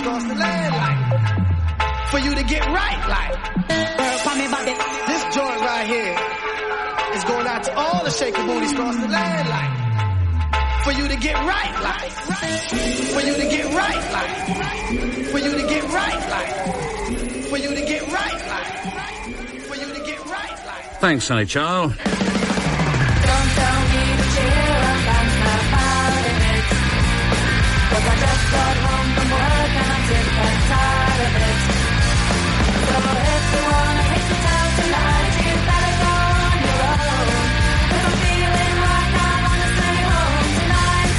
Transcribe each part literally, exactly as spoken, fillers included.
across the land, like, for you to get right, like. This joint right here is going out to all the shaky booties across the land, like, for you to get right, like, for you to get right, like, for you to get right, like, for you to get right, like, for you to get right, like. Thanks, Sonny Child. Don't tell me to cheer up and snap out of it, 'cause I just got home from work and I'm sick and tired of it. So if you wanna hit the town tonight, you better go on your own, 'cause I'm feeling like I wanna stay home tonight.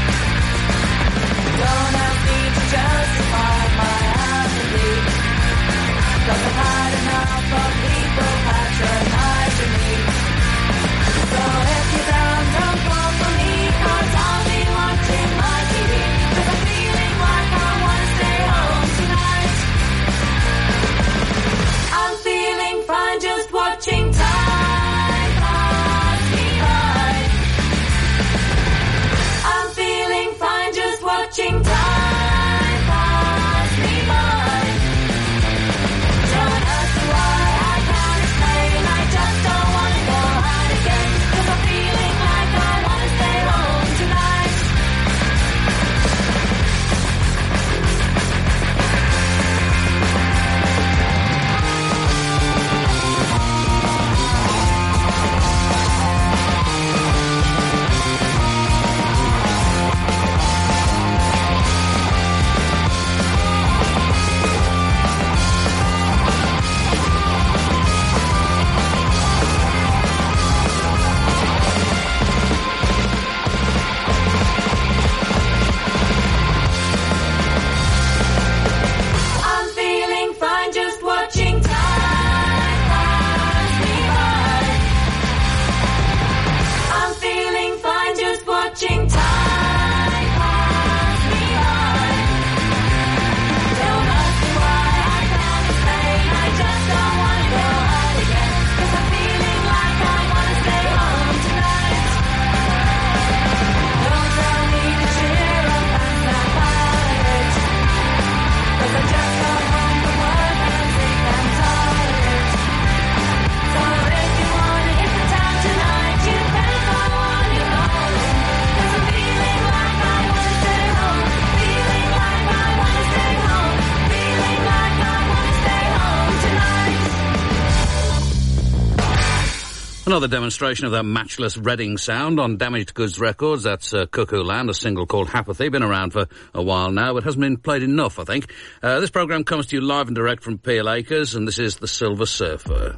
Don't ask me to justify my apathy, 'cause I've had enough of people patronizing me. So if you're down, don't fall for me, 'cause I'll be watching my T V, 'cause I'm feeling like I wanna stay home tonight. I'm feeling fine just watching time pass me by. I'm feeling fine just watching time pass me by. Don't ask me why, I can't explain, I just don't wanna go out again, 'cause I'm feeling like I wanna stay home tonight. I'm feeling fine just watching time pass me by. I'm feeling fine just watching time pass me by. Don't ask me why, I can't explain, I just don't wanna go out again, 'cause I'm feeling like I wanna stay home tonight. Don't tell me to cheer up and snap out of it, 'cause I just got home from work and I'm sick and tired of it. So if you wanna hit the town tonight, you better go on your own, 'cause I'm feeling like I wanna stay home, feeling like I wanna stay home, feeling like I wanna stay home tonight. Another demonstration of that matchless Reading sound on Damaged Goods Records. That's uh, Cuckoo Land, a single called Apathy. Been around for a while now, but hasn't been played enough, I think. Uh, this programme comes to you live and direct from Peel Acres, and this is The Silver Surfer.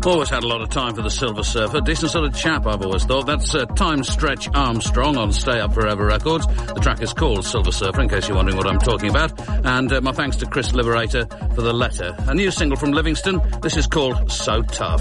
Always had a lot of time for the Silver Surfer. Decent sort of chap, I've always thought. That's uh, Time Stretch Armstrong on Stay Up Forever Records. The track is called Silver Surfer, in case you're wondering what I'm talking about. And uh, my thanks to Chris Liberator for the letter. A new single from Livingston. This is called So Tough.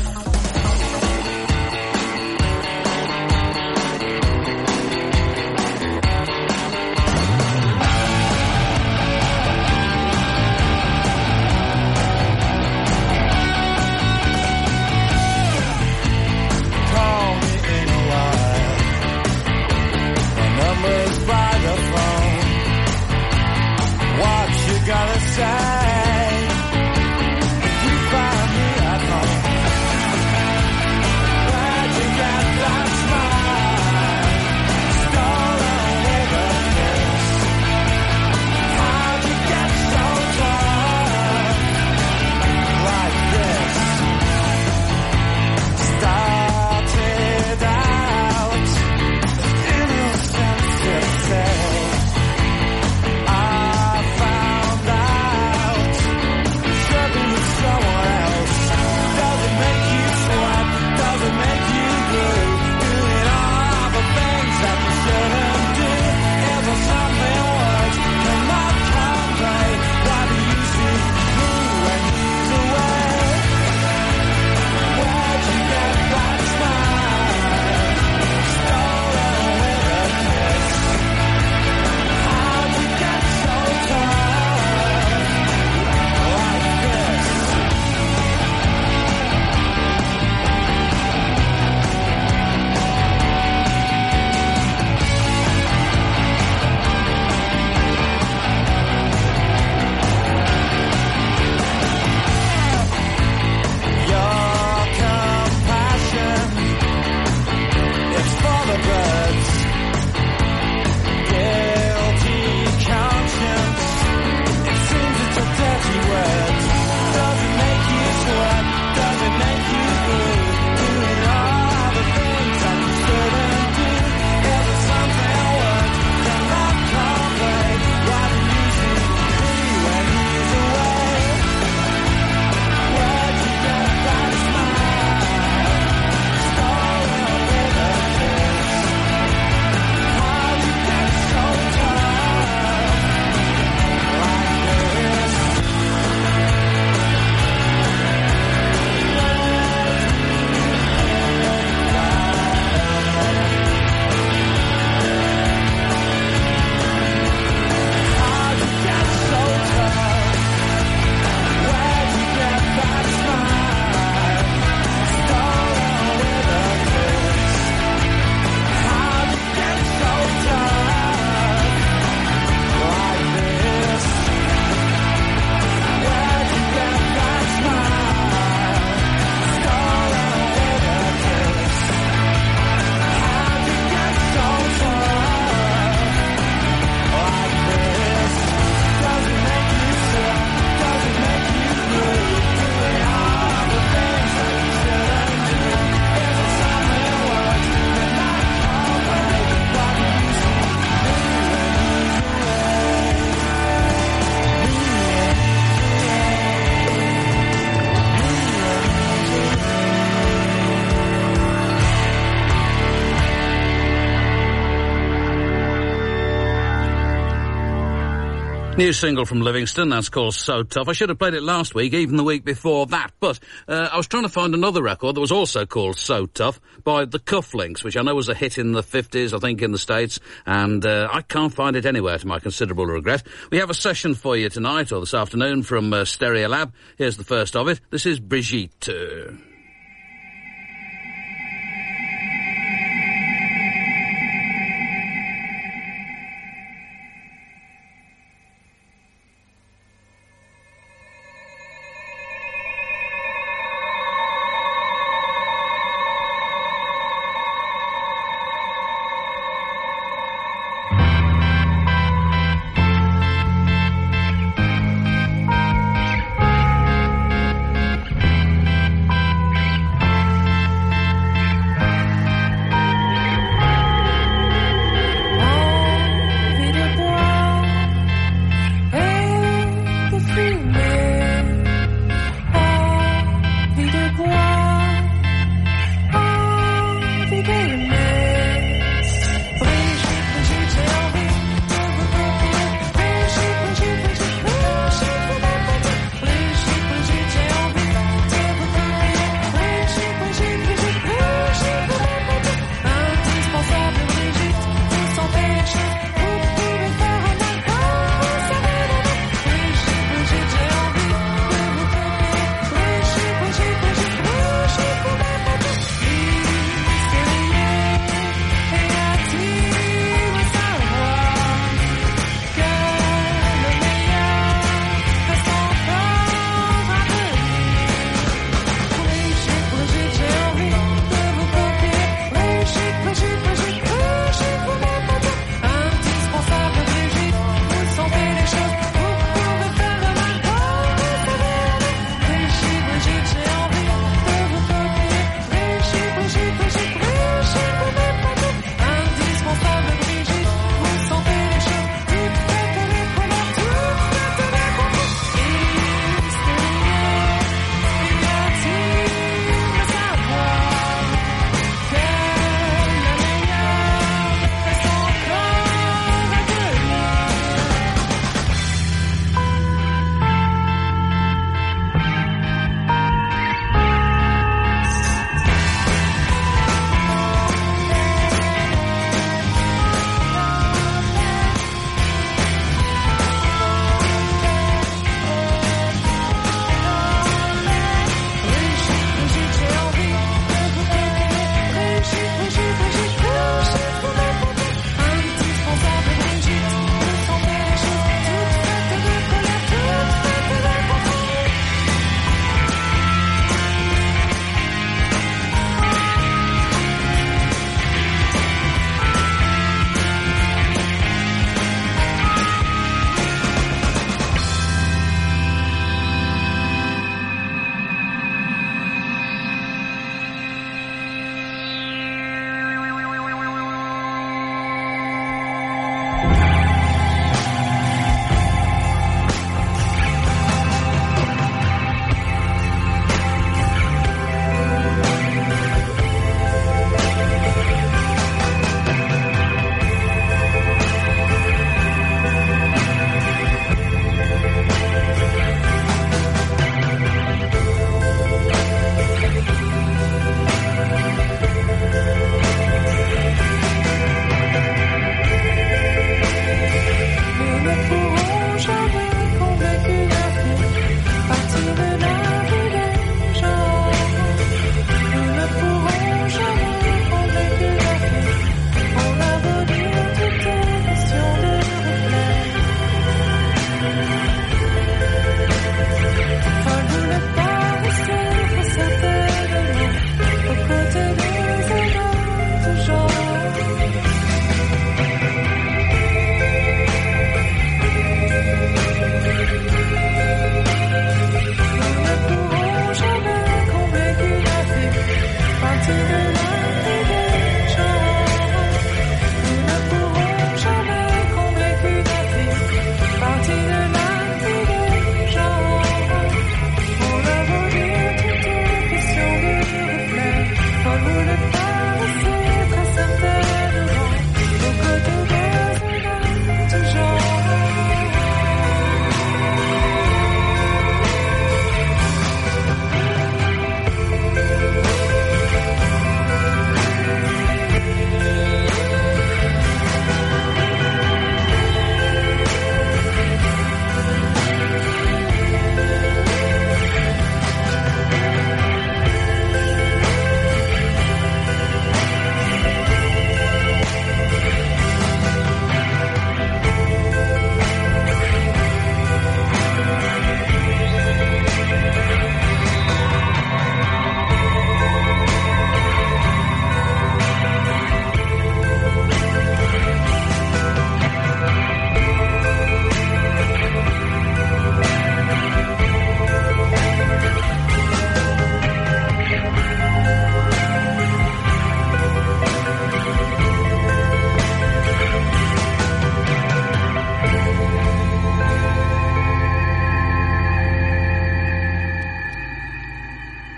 New single from Livingston, that's called So Tough. I should have played it last week, even the week before that, but uh, I was trying to find another record that was also called So Tough by the Cufflinks, which I know was a hit in the fifties, I think, in the States, and uh, I can't find it anywhere, to my considerable regret. We have a session for you tonight, or this afternoon, from uh, Stereolab. Here's the first of it. This is Brigitte.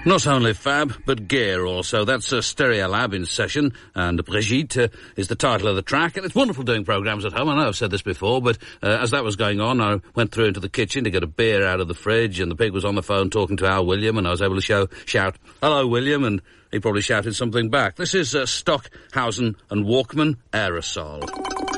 Not only fab, but gear also. That's uh, Stereolab in session, and Brigitte uh, is the title of the track. And it's wonderful doing programmes at home. I know I've said this before, but uh, as that was going on, I went through into the kitchen to get a beer out of the fridge, and the pig was on the phone talking to Al William, and I was able to show, shout, "Hello, William," and he probably shouted something back. This is uh, Stockhausen and Walkman Aerosol.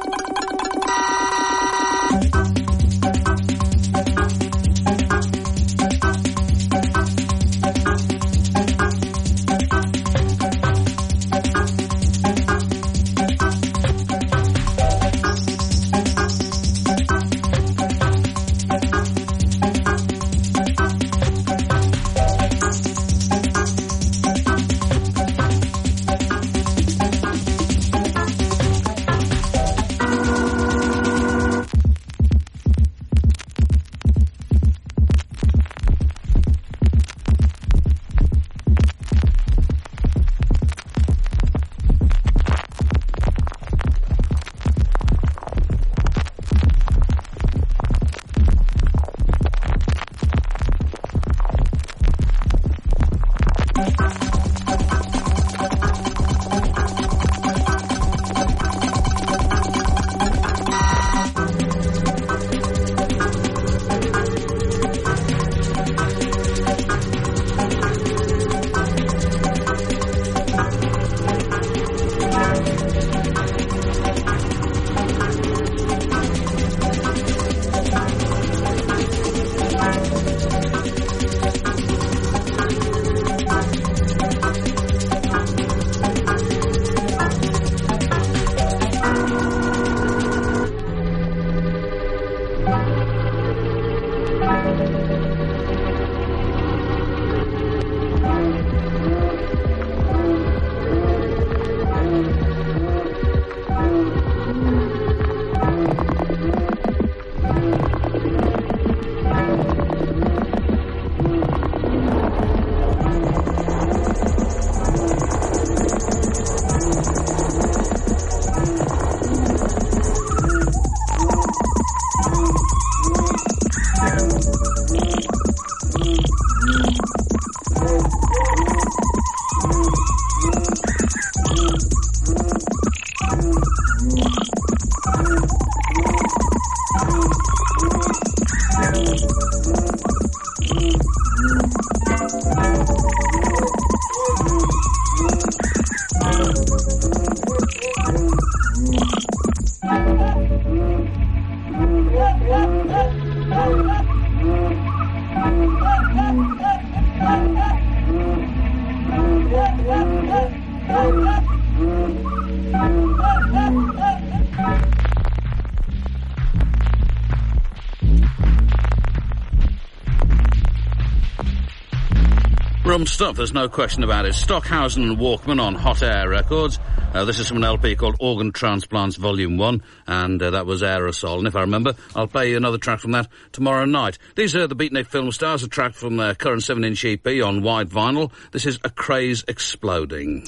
Rum stuff, there's no question about it. Stockhausen and Walkman on Hot Air Records. Uh, this is from an L P called Organ Transplants Volume one, and uh, that was Aerosol. And if I remember, I'll play you another track from that tomorrow night. These are the Beatnik Film Stars, a track from their current seven inch E P on white vinyl. This is A Craze Exploding.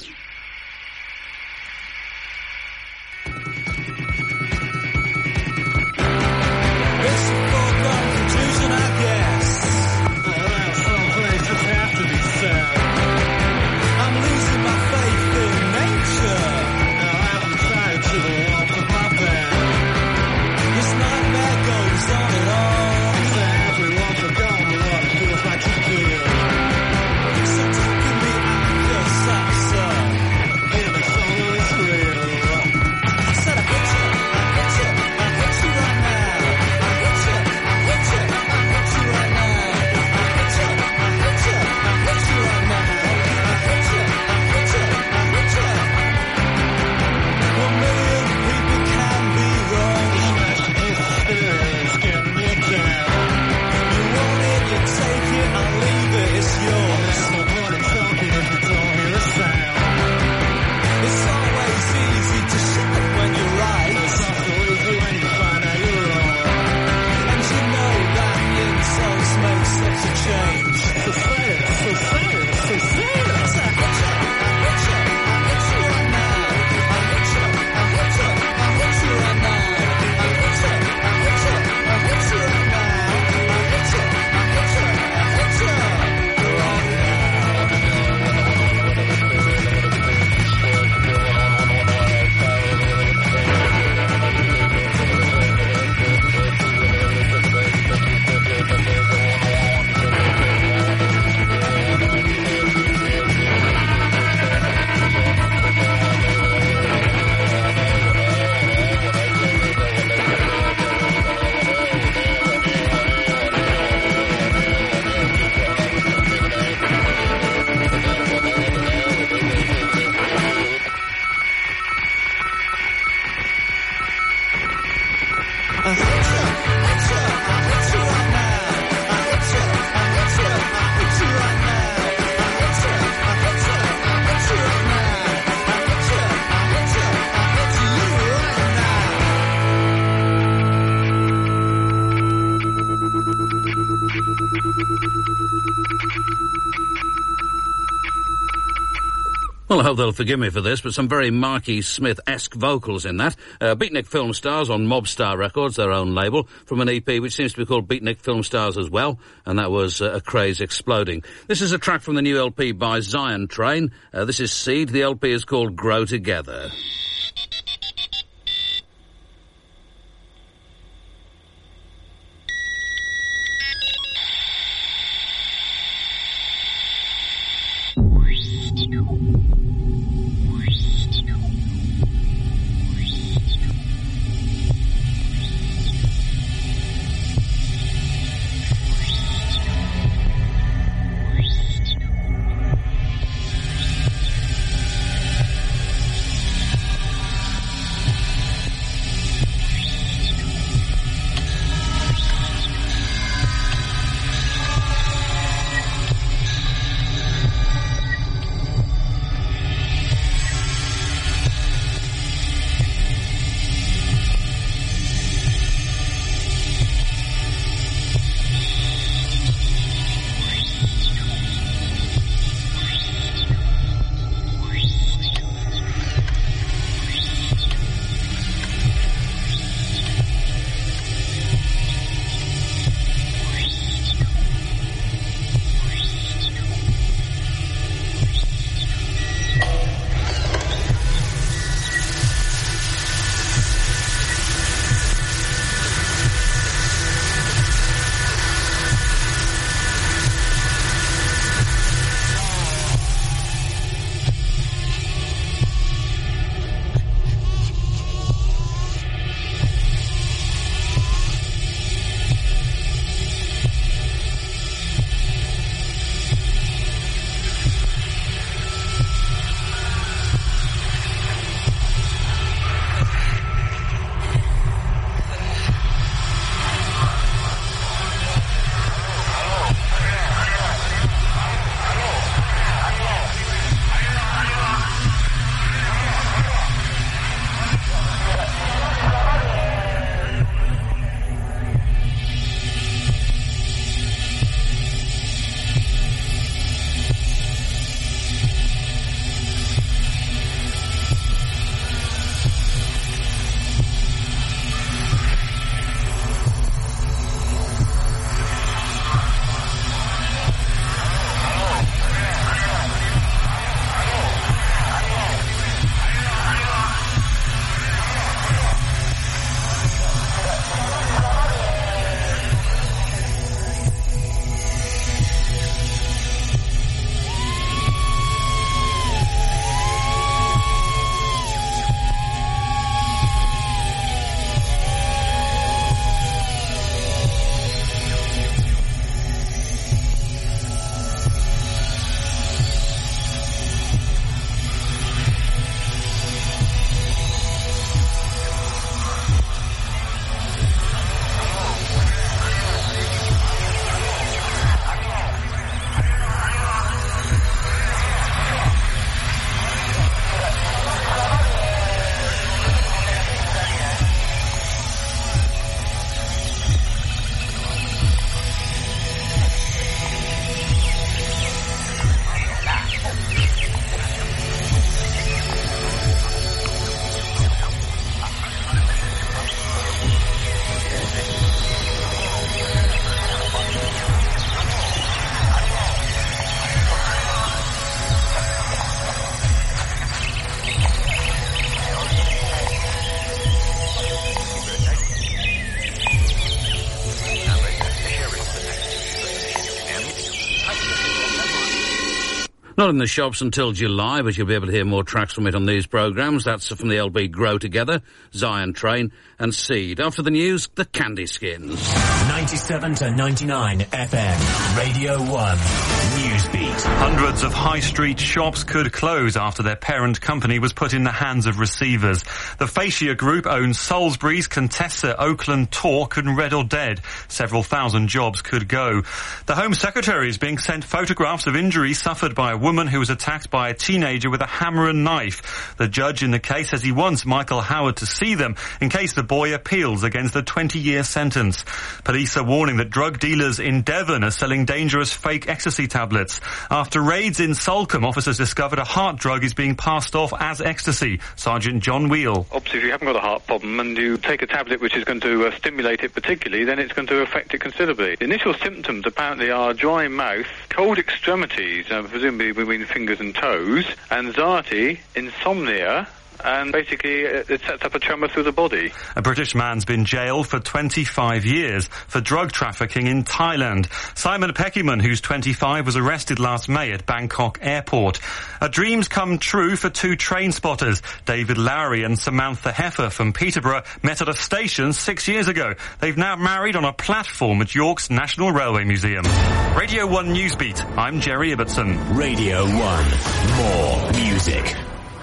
So taking me out of your sight, sir. Well, I hope they'll forgive me for this, but some very Marky Smith-esque vocals in that. Uh, Beatnik Film Stars on Mobstar Records, their own label, from an E P which seems to be called Beatnik Film Stars as well, and that was uh, A Craze Exploding. This is a track from the new L P by Zion Train. Uh, this is Seed. The L P is called Grow Together. Not in the shops until July, but you'll be able to hear more tracks from it on these programmes. That's from the L B Grow Together, Zion Train and Seed. After the news, the Candy Skins. ninety-seven to ninety-nine F M, Radio one, Newsbeat. Hundreds of high street shops could close after their parent company was put in the hands of receivers. The Fascia Group owns Salisbury's, Contessa, Oakland, Torque and Red or Dead. Several thousand jobs could go. The Home Secretary is being sent photographs of injuries suffered by a woman who was attacked by a teenager with a hammer and knife. The judge in the case says he wants Michael Howard to see them in case the boy appeals against the twenty-year sentence. Police Police are warning that drug dealers in Devon are selling dangerous fake ecstasy tablets. After raids in Salcombe, officers discovered a heart drug is being passed off as ecstasy. Sergeant John Wheel. Obviously, if you haven't got a heart problem and you take a tablet which is going to uh, stimulate it particularly, then it's going to affect it considerably. The initial symptoms apparently are dry mouth, cold extremities, uh, presumably between fingers and toes, anxiety, insomnia, and basically it sets up a tremor through the body. A British man's been jailed for twenty-five years for drug trafficking in Thailand. Simon Peckyman, who's twenty-five, was arrested last May at Bangkok Airport. A dream's come true for two train spotters. David Lowry and Samantha Heffer from Peterborough met at a station six years ago. They've now married on a platform at York's National Railway Museum. Radio one Newsbeat, I'm Jerry Ibbotson. Radio one, more music.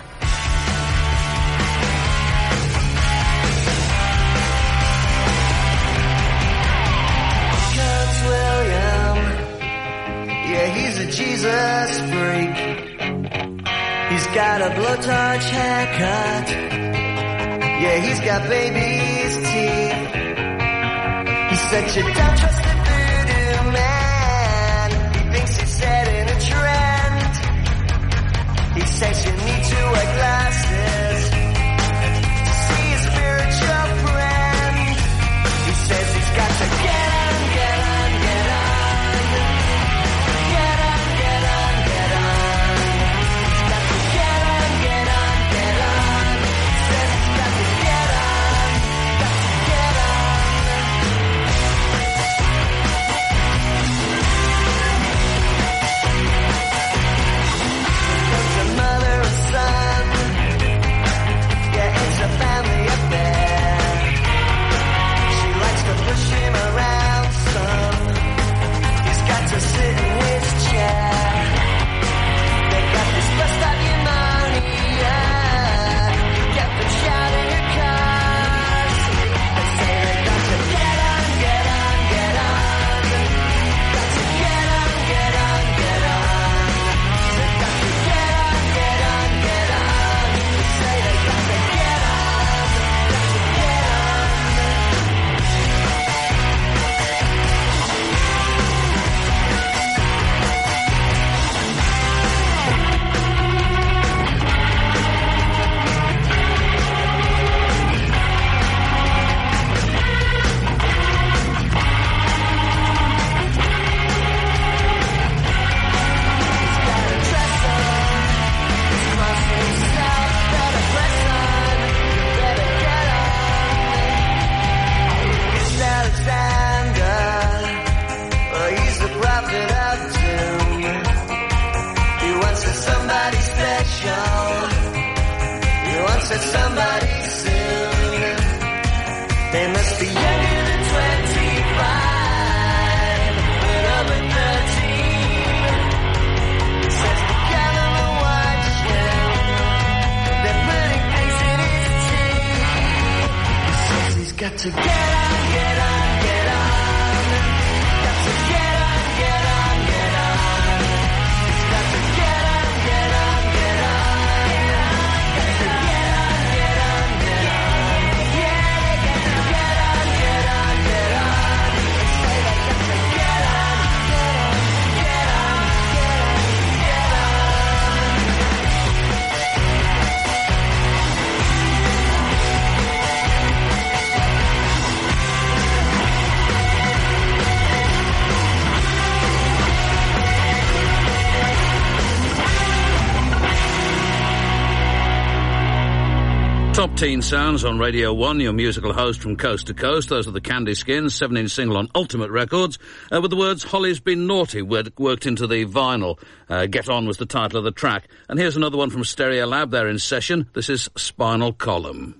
Yeah, he's a Jesus freak. He's got a blowtorch haircut. Yeah, he's got baby's teeth. He said you don't trust the voodoo man. He thinks he's setting a trend. He says you need to wear glasses to see a spiritual friend. He says he's got to get on, get on, get on. Top Teen Sounds on Radio one, your musical host from coast to coast. Those are the Candy Skins, seven-inch single on Ultimate Records, uh, with the words Holly's Been Naughty worked into the vinyl. Uh, Get On was the title of the track. And here's another one from Stereo Lab. They're in session. This is Spinal Column.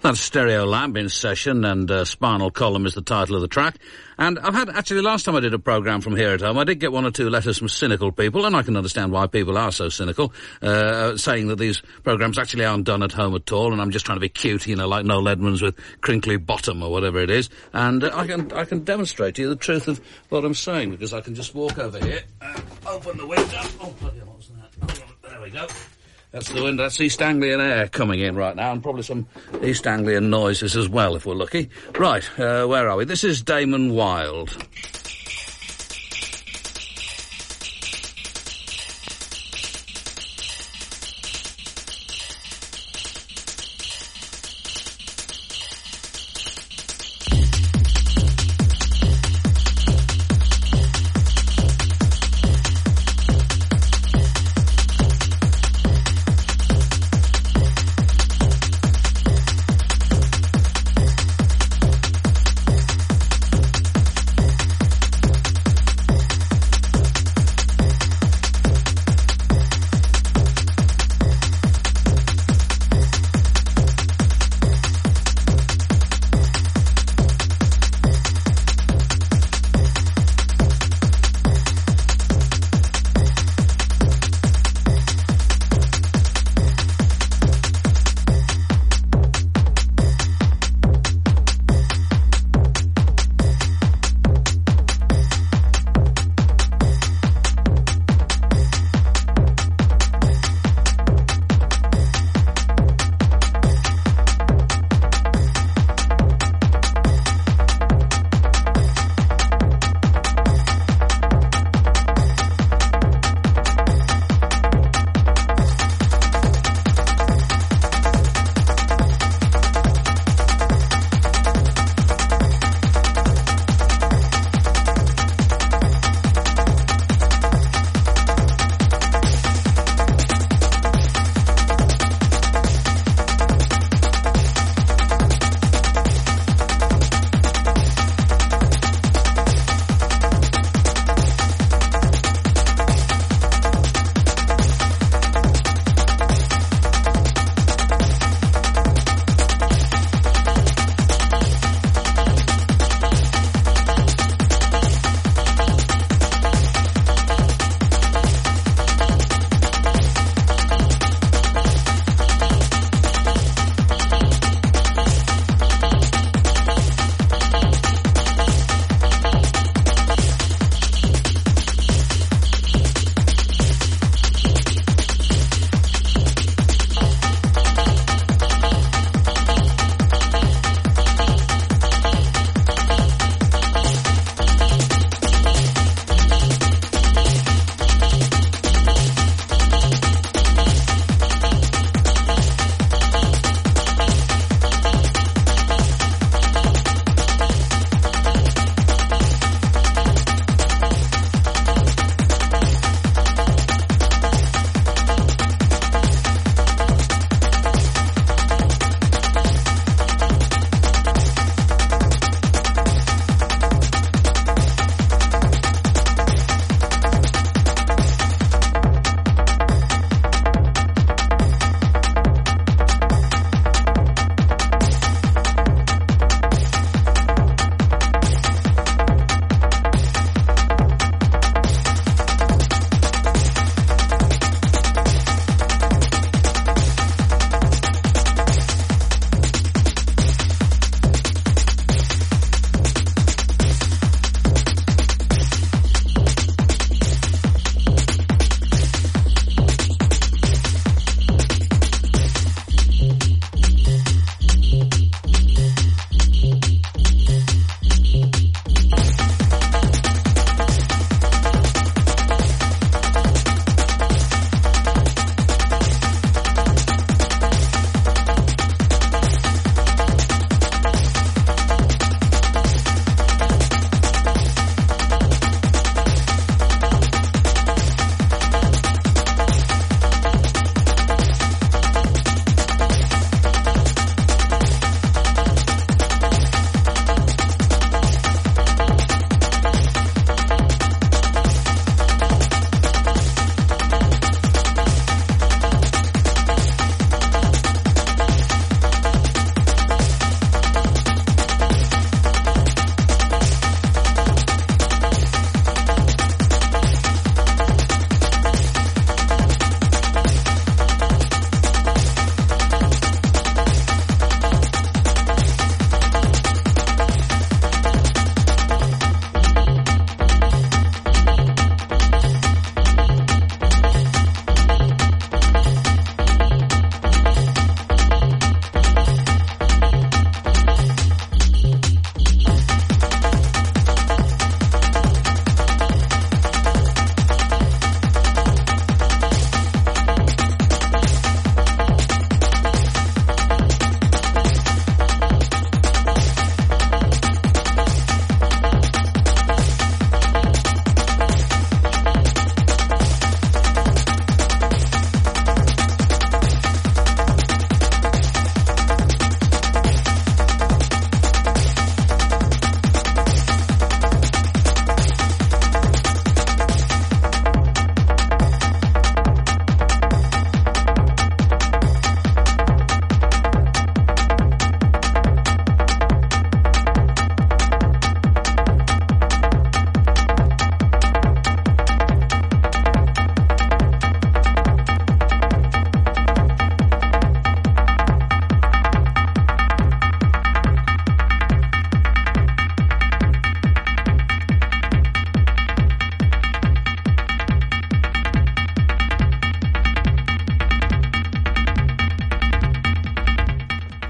That's Stereo Lamp in session, and uh, Spinal Column is the title of the track. And I've had, actually, last time I did a programme from here at home, I did get one or two letters from cynical people, and I can understand why people are so cynical, uh, saying that these programmes actually aren't done at home at all, and I'm just trying to be cute, you know, like Noel Edmonds with crinkly bottom or whatever it is. And uh, I can I can demonstrate to you the truth of what I'm saying, because I can just walk over here, and open the window. Oh, bloody hell, what was that? Oh, there we go. That's the wind. That's East Anglian air coming in right now, and probably some East Anglian noises as well, if we're lucky. Right, uh, where are we? This is Damon Wild.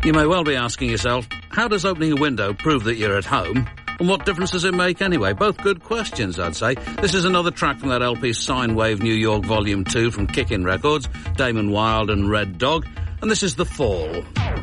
You may well be asking yourself, how does opening a window prove that you're at home? And what difference does it make anyway? Both good questions, I'd say. This is another track from that L P Sine Wave New York Volume two from Kickin' Records, Damon Wild and Red Dog. And this is The Fall.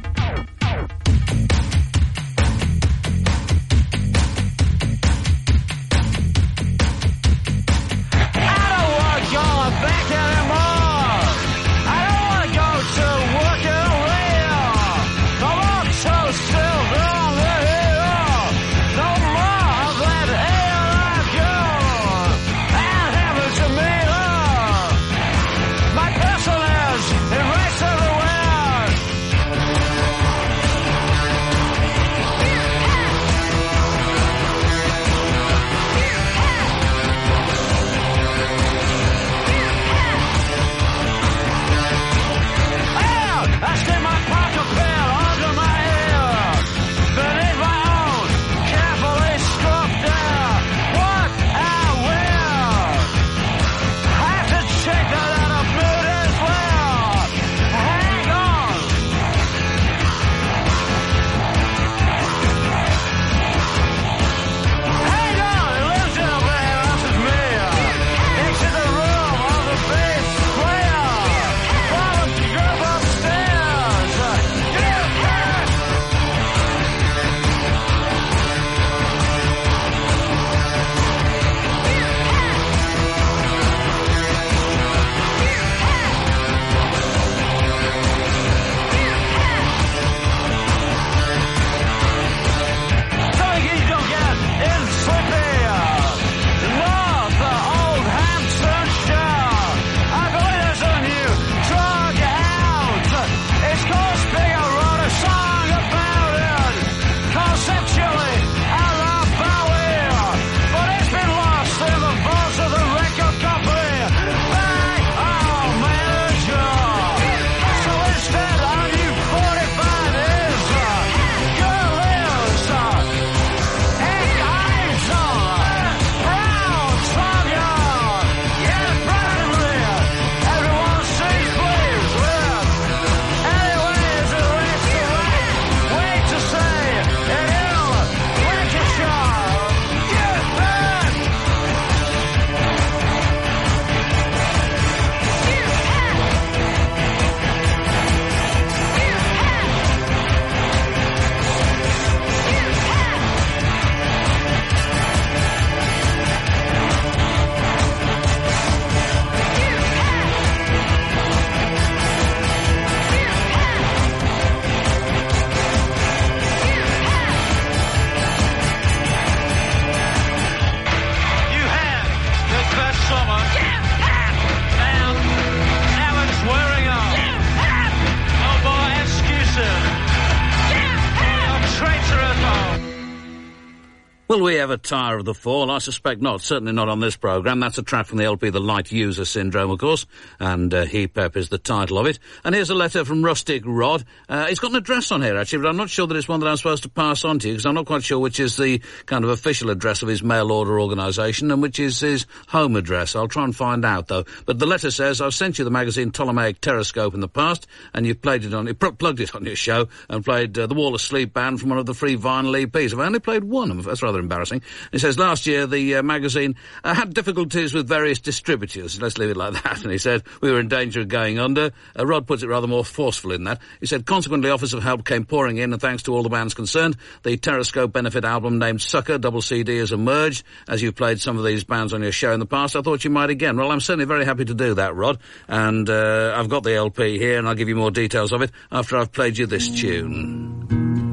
Will we ever tire of The Fall? I suspect not. Certainly not on this programme. That's a track from the L P The Light User Syndrome, of course, and uh, Heap Up is the title of it. And here's a letter from Rustic Rod. Uh, it's got an address on here, actually, but I'm not sure that it's one that I'm supposed to pass on to you, because I'm not quite sure which is the kind of official address of his mail order organisation and which is his home address. I'll try and find out, though. But the letter says, I've sent you the magazine Ptolemaic Terrascope in the past, and you've played it on, you pl- plugged it on your show, and played uh, the Wall of Sleep band from one of the free vinyl E Ps. I've only played one. That's rather embarrassing. He says, last year the uh, magazine uh, had difficulties with various distributors. Let's leave it like that. And he said, we were in danger of going under. Uh, Rod puts it rather more forcefully than that. He said, consequently, offers of help came pouring in, and thanks to all the bands concerned, the Terrascope benefit album named Sucker, double C D, has emerged. As you've played some of these bands on your show in the past, I thought you might again. Well, I'm certainly very happy to do that, Rod. And uh, I've got the L P here, and I'll give you more details of it after I've played you this tune.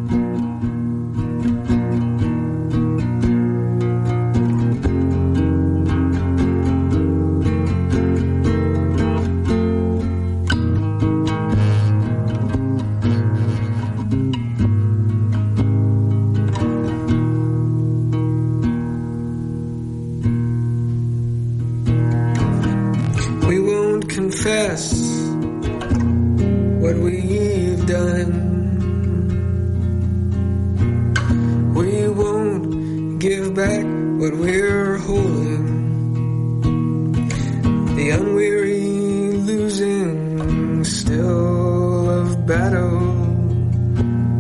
Confess what we've done. We won't give back what we're holding. The unweary losing still of battle.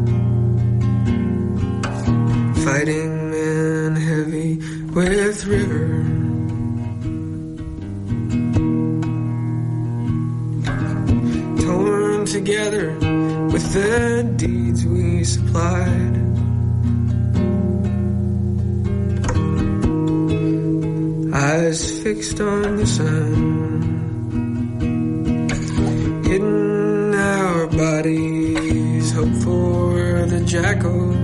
together with the deeds we supplied. Eyes fixed on the sun, hidden our bodies, hope for the jackals.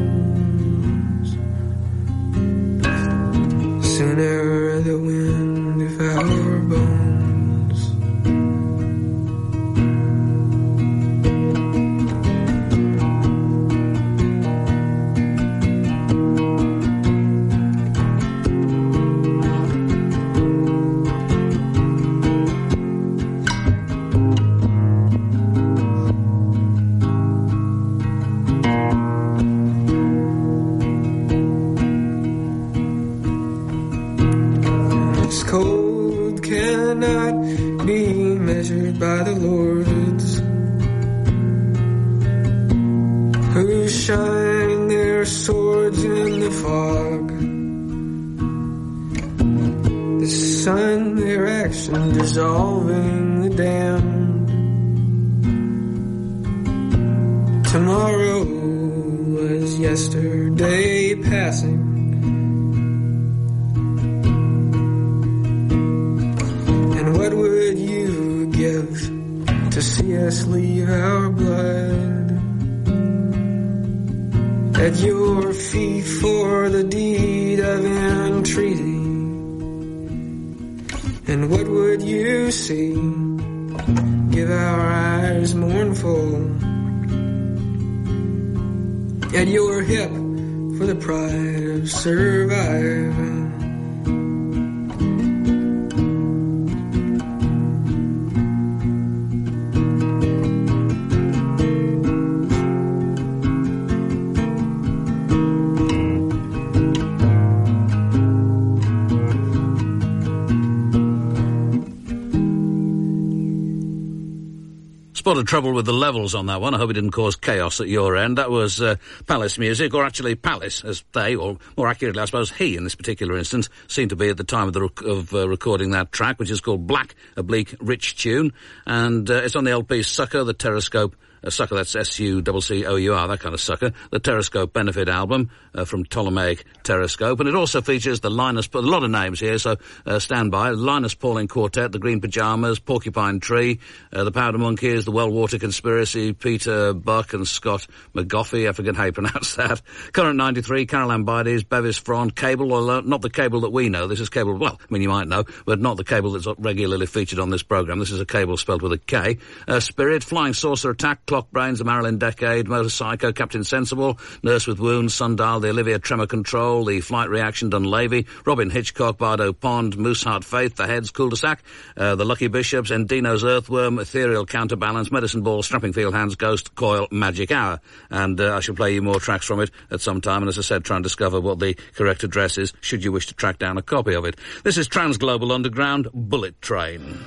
Sooner the wind of our bones. Cold cannot be measured by the lords who shine their swords in the fog. The sun, their action dissolving the damned. Tomorrow was yesterday passing. What would you give to see us leave our blood at your feet for the deed of entreaty? And what would you see? Give our eyes mournful at your hip for the pride of surviving. Spotted trouble with the levels on that one. I hope it didn't cause chaos at your end. That was uh, Palace music, or actually Palace, as they, or more accurately, I suppose, he, in this particular instance, seemed to be at the time of, the rec- of uh, recording that track, which is called Black, a Bleak, Rich Tune. And uh, it's on the L P Sucker, the Terrascope. A sucker, that's S U C C O U R, that kind of sucker. The Terrascope Benefit album uh, from Ptolemaic Terrascope. And it also features the Linus, a lot of names here, so uh, stand by. Linus Pauling Quartet, the Green Pyjamas, Porcupine Tree, uh, the Powder Monkeys, the Wellwater Conspiracy, Peter Buck and Scott McGoffey, I forget how you pronounce that. Current ninety-three, Carol Ambides, Bevis Front, Cable, although not the Cable that we know. This is Cable, well, I mean, you might know, but not the Cable that's regularly featured on this programme. This is a Cable spelled with a K. Uh, Spirit, Flying Saucer Attack, Clock Brains, the Marilyn Decade, Motor Psycho, Captain Sensible, Nurse with Wounds, Sundial, the Olivia Tremor Control, the Flight Reaction, Dunleavy, Robin Hitchcock, Bardo Pond, Mooseheart Faith, The Heads, Cul-de-sac, uh, the Lucky Bishops, Endino's Earthworm, Ethereal Counterbalance, Medicine Ball, Strapping Field Hands, Ghost, Coil, Magic Hour. And uh, I shall play you more tracks from it at some time, and as I said, try and discover what the correct address is, should you wish to track down a copy of it. This is Transglobal Underground, Bullet Train.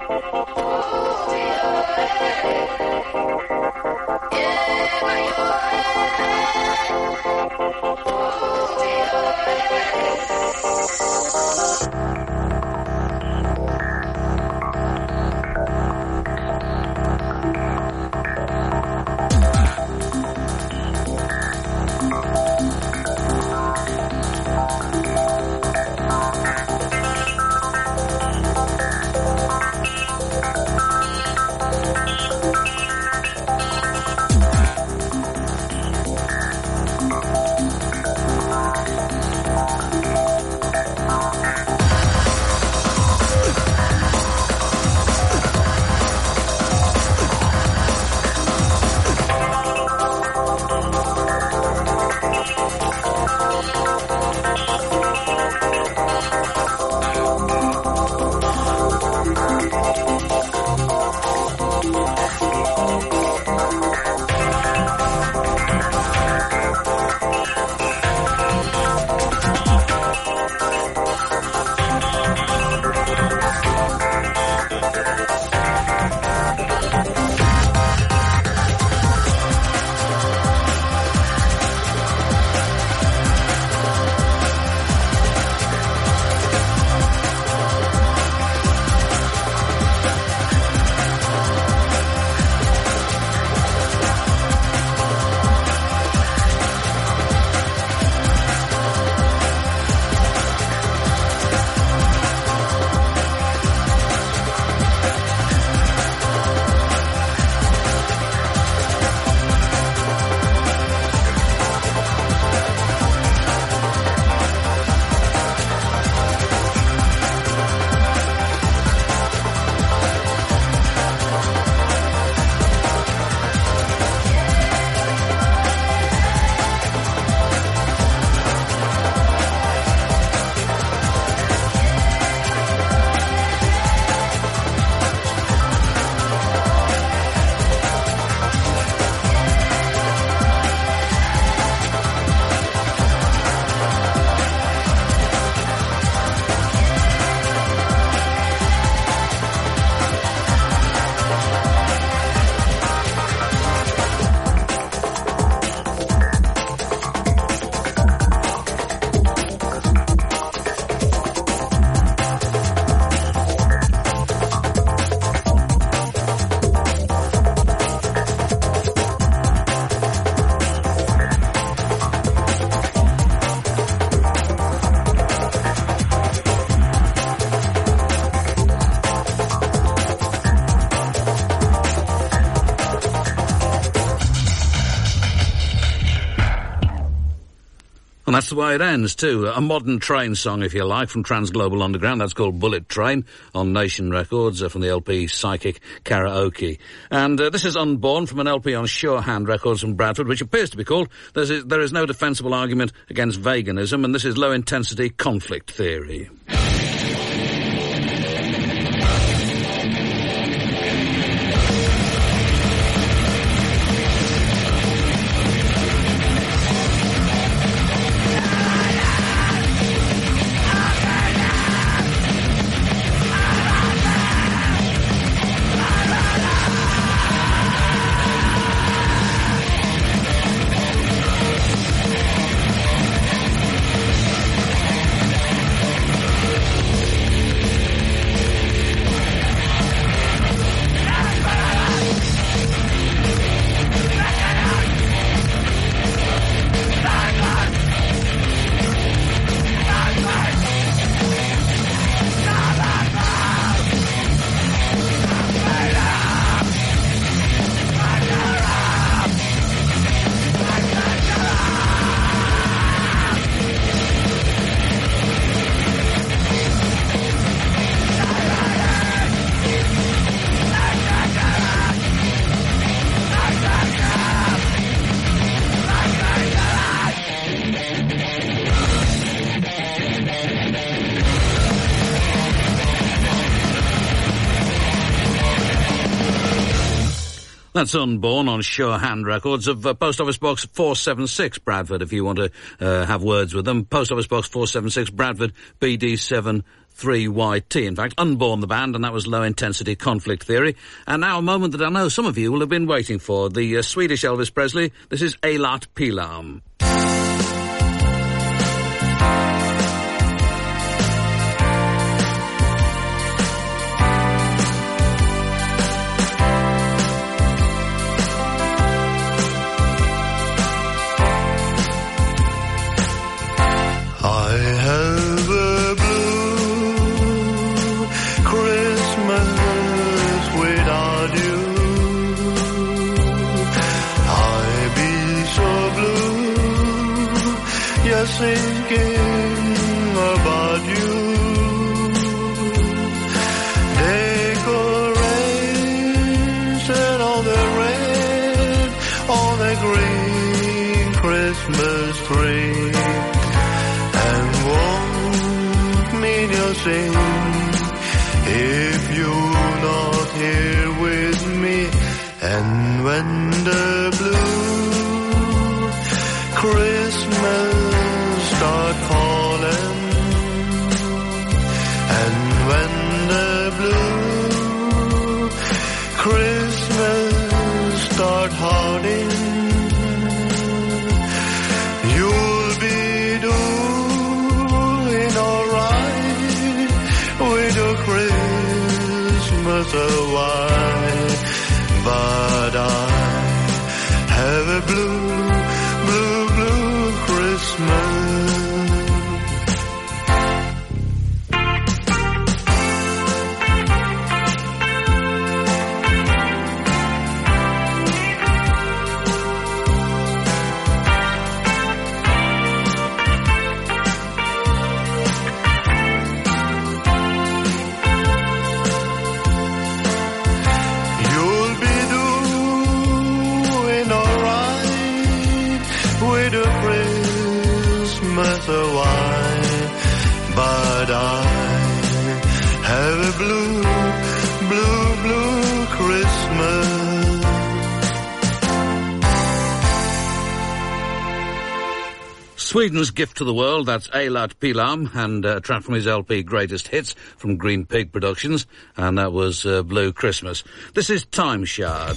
And that's the way it ends, too. A modern train song, if you like, from Transglobal Underground. That's called Bullet Train on Nation Records uh, from the L P Psychic Karaoke. And uh, this is Unborn from an L P on Sure Hand Records from Bradford, which appears to be called There's a, There is No Defensible Argument Against Veganism, and this is Low Intensity Conflict Theory. That's Unborn on Sure Hand Records of uh, Post Office Box four seven six, Bradford, if you want to uh, have words with them. Post Office Box four seven six, Bradford, B D seven three Y T, in fact, Unborn the band, and that was Low Intensity Conflict Theory. And now a moment that I know some of you will have been waiting for, the uh, Swedish Elvis Presley. This is Eilat Pilam. I have a blue Christmas without you. I be so blue, yes, thinking about you. Decoration on the red, on the green Christmas tree. Sing if you're not here with me. And when the blue Christmas start calling, and when the blue Christmas start harding, you'll be doing alright with your Christmas away. But I have a blue, blue, blue Christmas. But I have a blue, blue, blue Christmas. Sweden's gift to the world, that's Eilat Pilam, and uh, a track from his L P Greatest Hits from Green Pig Productions, and that was uh, Blue Christmas. This is Time Shard.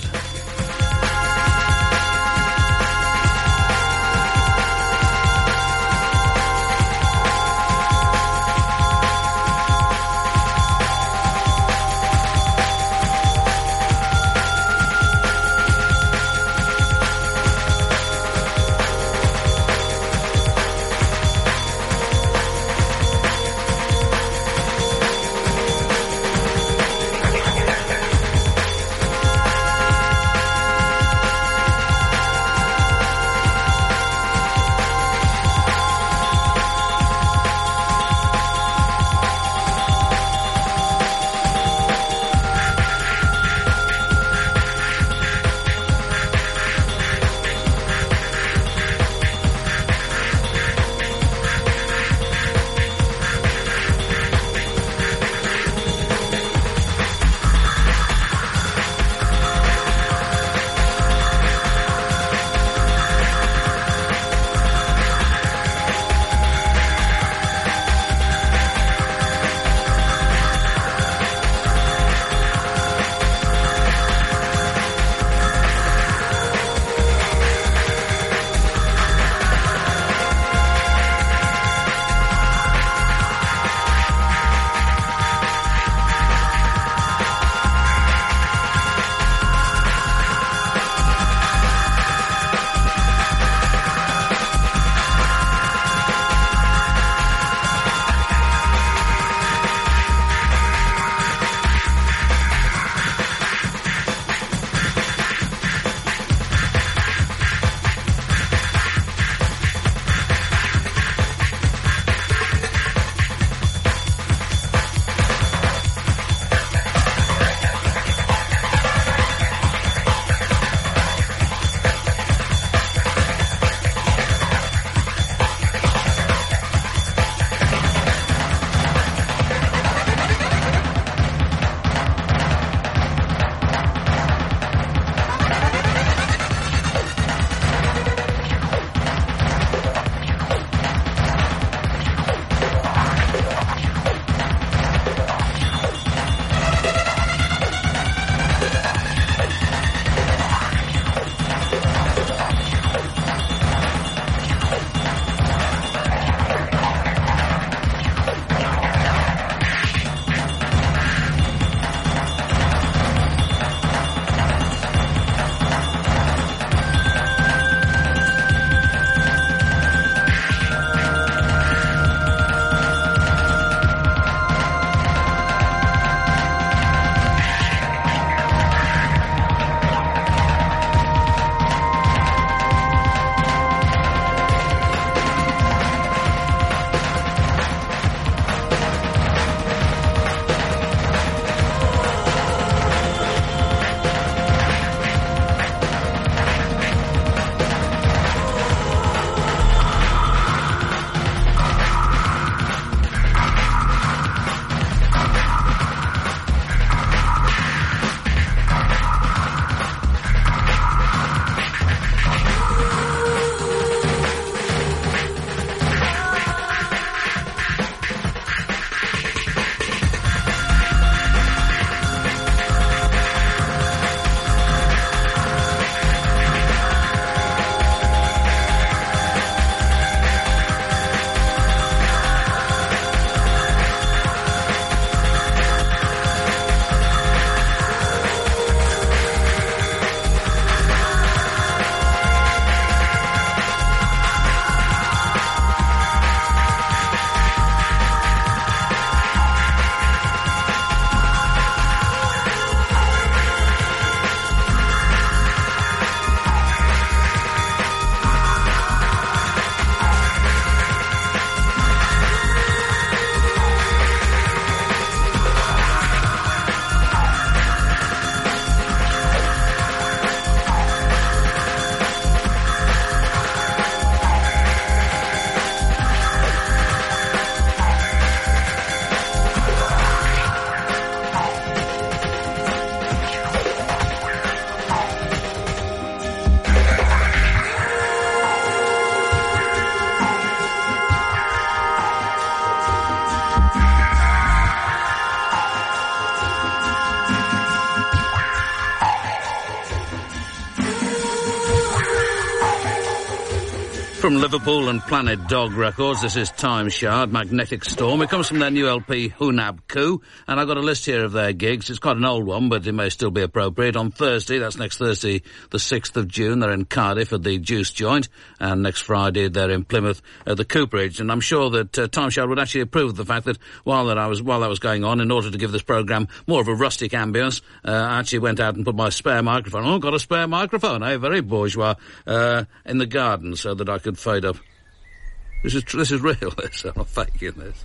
From Liverpool and Planet Dog Records, this is Time Shard, Magnetic Storm. It comes from their new L P, Hunab Ku, and I've got a list here of their gigs. It's quite an old one, but it may still be appropriate. On Thursday, that's next Thursday, the sixth of June, they're in Cardiff at the Juice Joint, and next Friday they're in Plymouth at the Cooperage. And I'm sure that uh, Time Shard would actually approve of the fact that while that I was while that was going on, in order to give this programme more of a rustic ambience, uh, I actually went out and put my spare microphone, oh, got a spare microphone, eh, very bourgeois, uh, in the garden so that I could fade up. This is tr- this is real, this. I'm not faking this.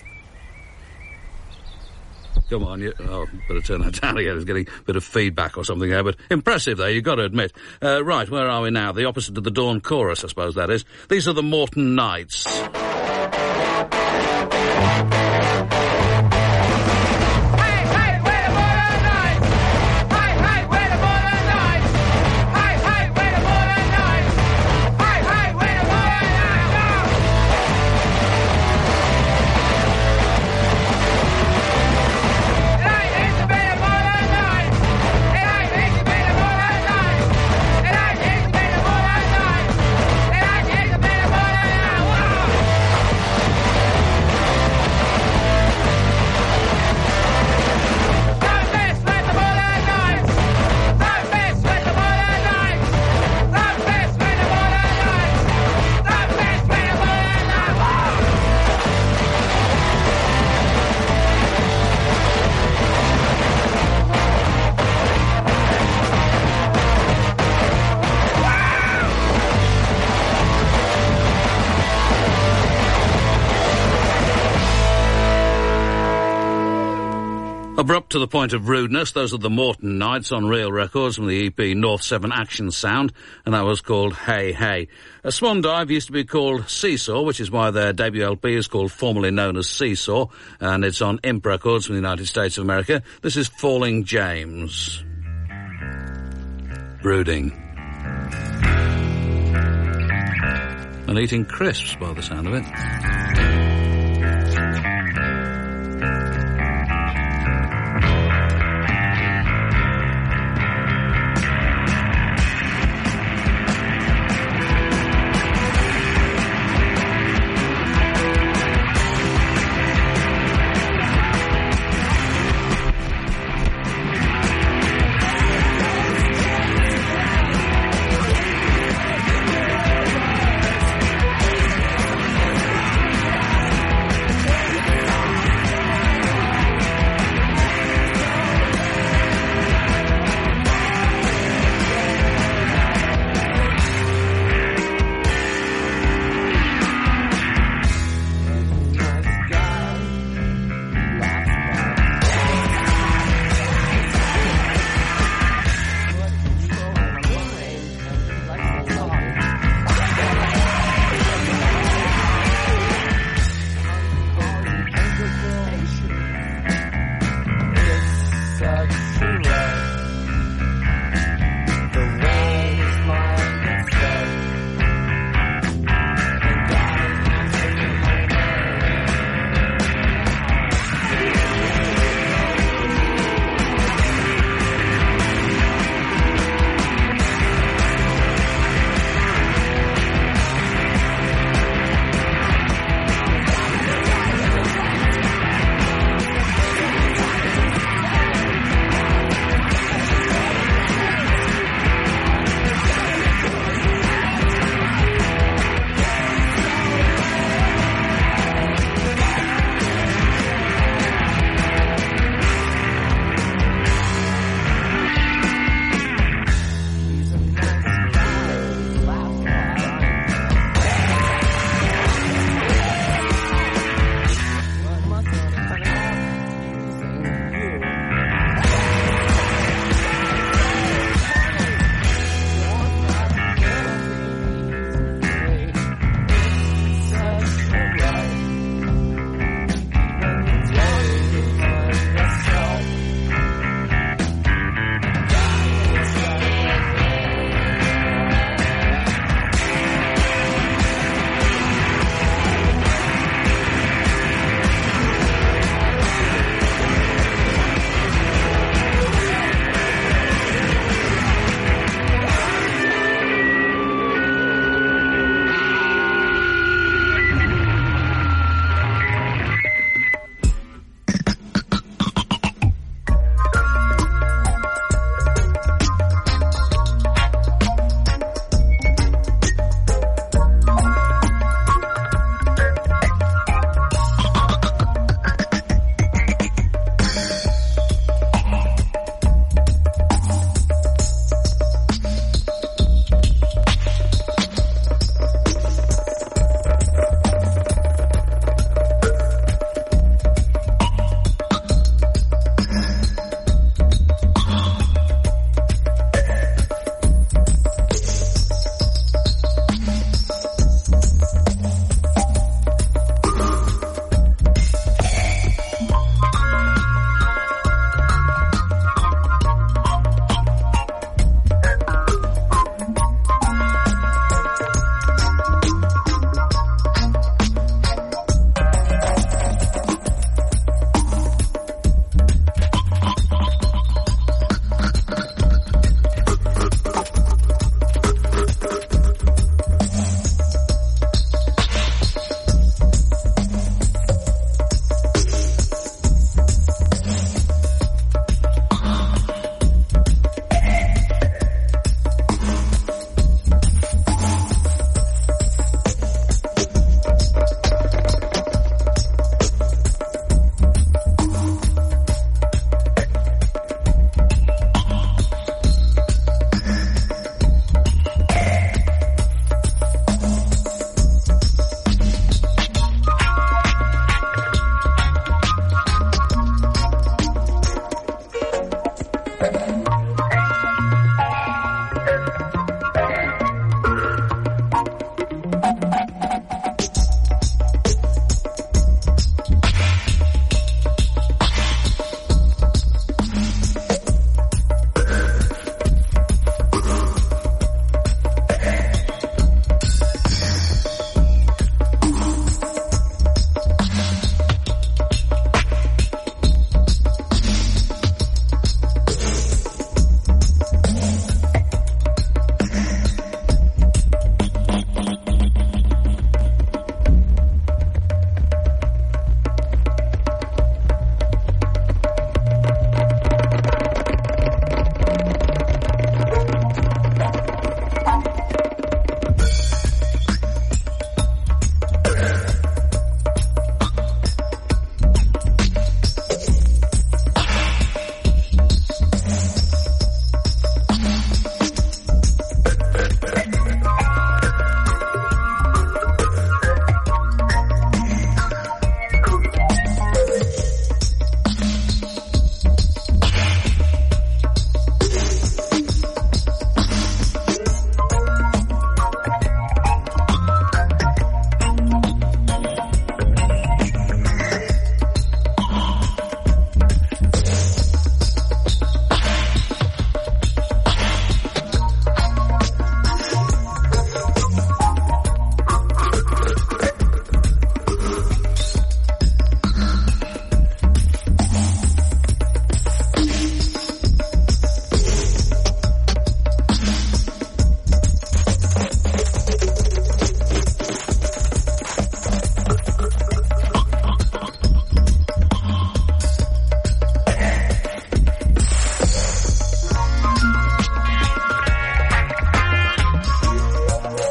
Come on, you... Oh, better turn that down again. It's getting a bit of feedback or something there, but impressive, though, you've got to admit. Uh, right, where are we now? The opposite of the Dawn Chorus, I suppose that is. These are the Morton Knights. Abrupt to the point of rudeness, those are the Morton Knights on Real Records from the E P North seven Action Sound, and that was called Hey Hey. A Swan Dive used to be called Seesaw, which is why their debut L P is called formerly known as Seesaw, and it's on Imp Records from the United States of America. This is Falling James. Brooding. And eating crisps by the sound of it. Hey!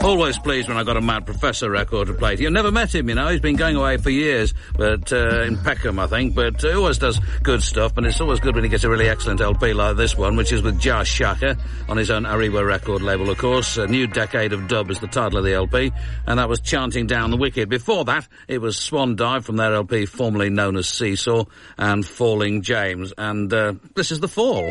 Always pleased when I got a Mad Professor record to play. You've never met him, you know. He's been going away for years, but uh, in Peckham, I think. But uh, he always does good stuff, and it's always good when he gets a really excellent L P like this one, which is with Jar Shaka on his own Ariwa record label, of course. A New Decade of Dub is the title of the L P, and that was Chanting Down the Wicked. Before that, it was Swan Dive from their L P, formerly known as Seesaw, and Falling James. And uh, this is The Fall.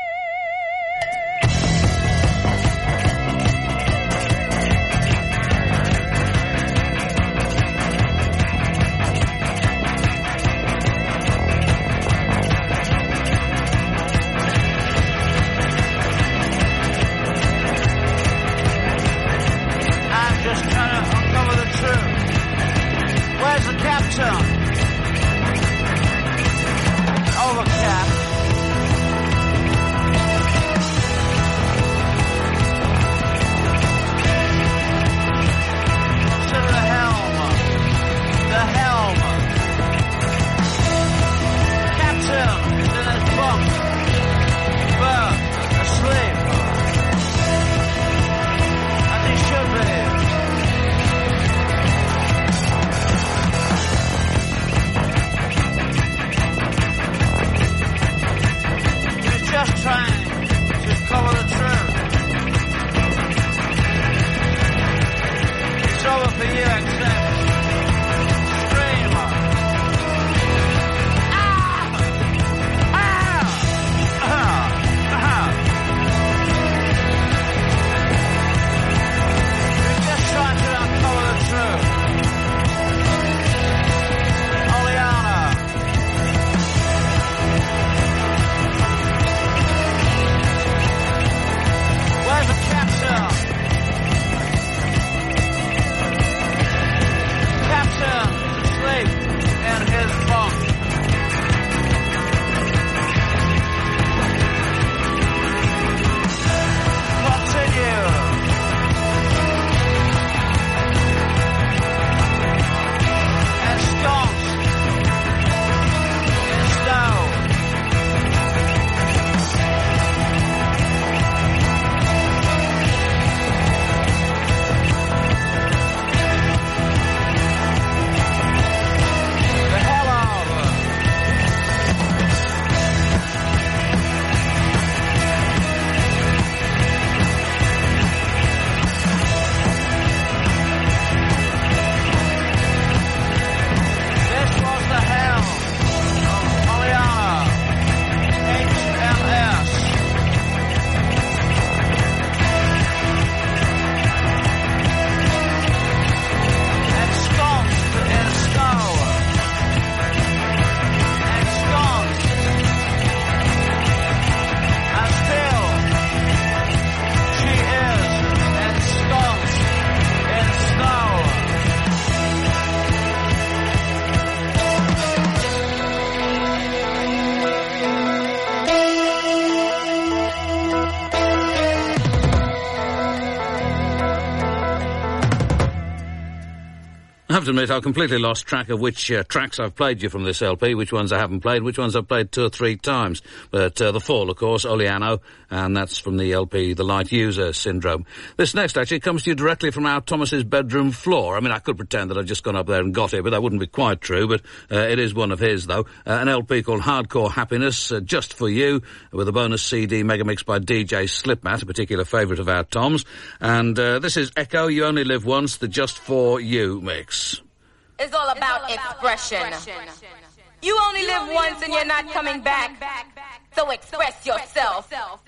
I have to admit, I've completely lost track of which uh, tracks I've played you from this L P, which ones I haven't played, which ones I've played two or three times. But uh, The Fall, of course, Oliano, and that's from the L P, The Light User Syndrome. This next, actually, comes to you directly from our Thomas's bedroom floor. I mean, I could pretend that I've just gone up there and got it, but that wouldn't be quite true, but uh, it is one of his, though. Uh, an L P called Hardcore Happiness, uh, just for you, with a bonus C D megamix by D J Slipmat, a particular favourite of our Tom's. And uh, this is Echo, You Only Live Once, the Just For You mix. It's all about, it's all about expression. expression. You only you live only once live and you're not you're coming, not back. coming back. So express, so express yourself. yourself.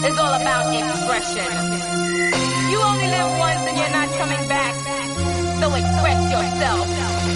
is all about expression. You only live once and you're not coming back, so express yourself.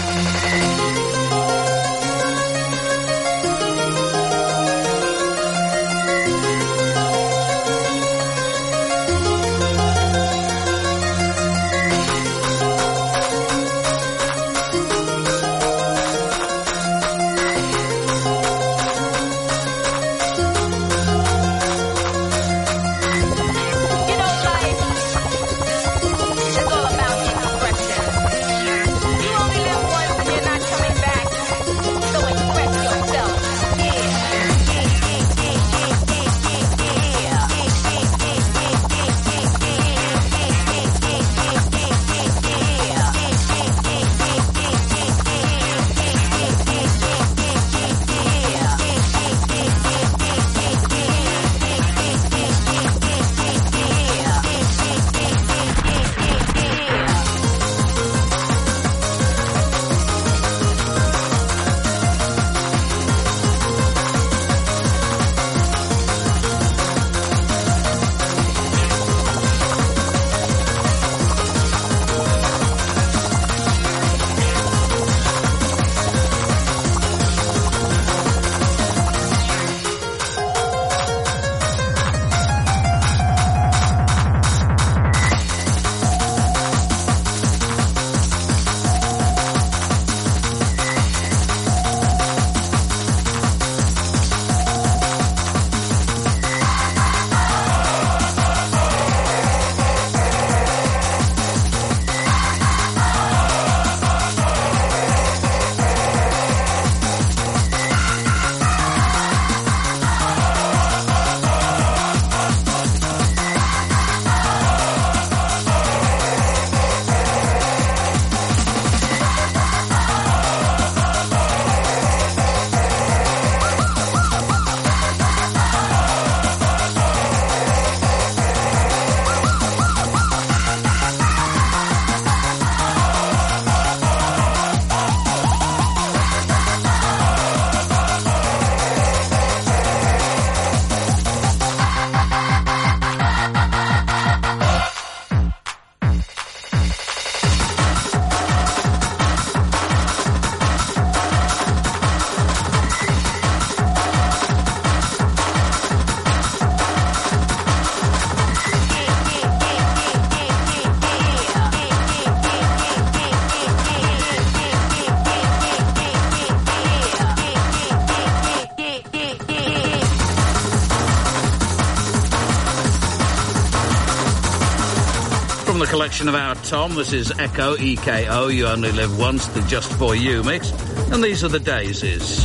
The collection of our Tom, this is Echo, E K O, You Only Live Once, the Just For You mix, and these are the Daisies.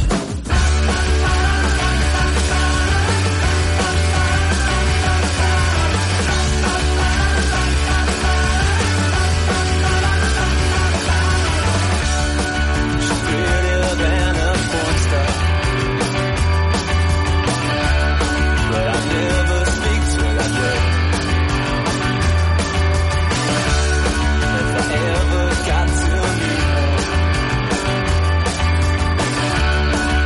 Got to meet her.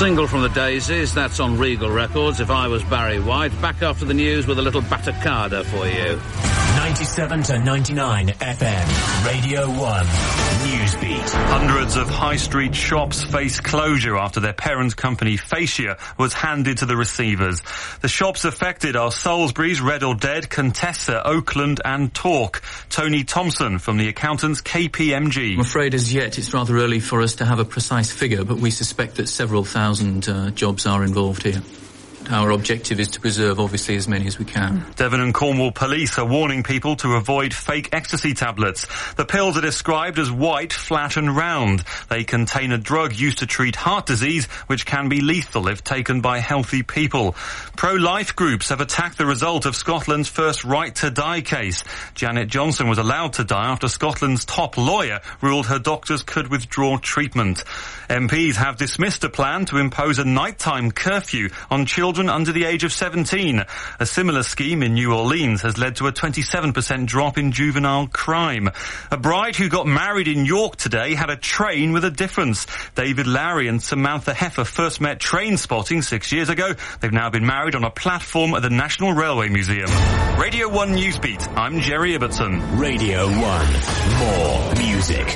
Single from the Daisies, that's on Regal Records. If I Was Barry White, back after the news with a little Batacada for you. ninety-seven to ninety-nine F M, Radio one, Newsbeat. Hundreds of high street shops face closure after their parent company Fascia was handed to the receivers. The shops affected are Salisbury's Red or Dead, Contessa, Oakland and Torque. Tony Thompson from the accountants K P M G. I'm afraid as yet it's rather early for us to have a precise figure, but we suspect that several thousand uh, jobs are involved here. Our objective is to preserve, obviously, as many as we can. Devon and Cornwall police are warning people to avoid fake ecstasy tablets. The pills are described as white, flat and round. They contain a drug used to treat heart disease, which can be lethal if taken by healthy people. Pro-life groups have attacked the result of Scotland's first right-to-die case. Janet Johnson was allowed to die after Scotland's top lawyer ruled her doctors could withdraw treatment. M Ps have dismissed a plan to impose a nighttime curfew on children under the age of seventeen. A similar scheme in New Orleans has led to a twenty-seven percent drop in juvenile crime. A bride who got married in York today had a train with a difference. David Lowry and Samantha Heffer first met train spotting six years ago. They've now been married on a platform at the National Railway Museum. Radio one Newsbeat, I'm Jerry Ibbotson. Radio one, more music.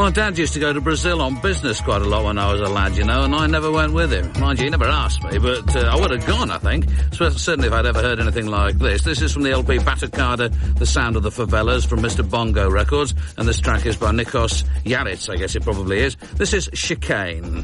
My dad used to go to Brazil on business quite a lot when I was a lad, you know, and I never went with him. Mind you, he never asked me, but uh, I would have gone, I think. So, certainly if I'd ever heard anything like this. This is from the L P Batucada, The Sound of the Favelas, from Mister Bongo Records, and this track is by Nikos Yaritz, I guess it probably is. This is Chicane.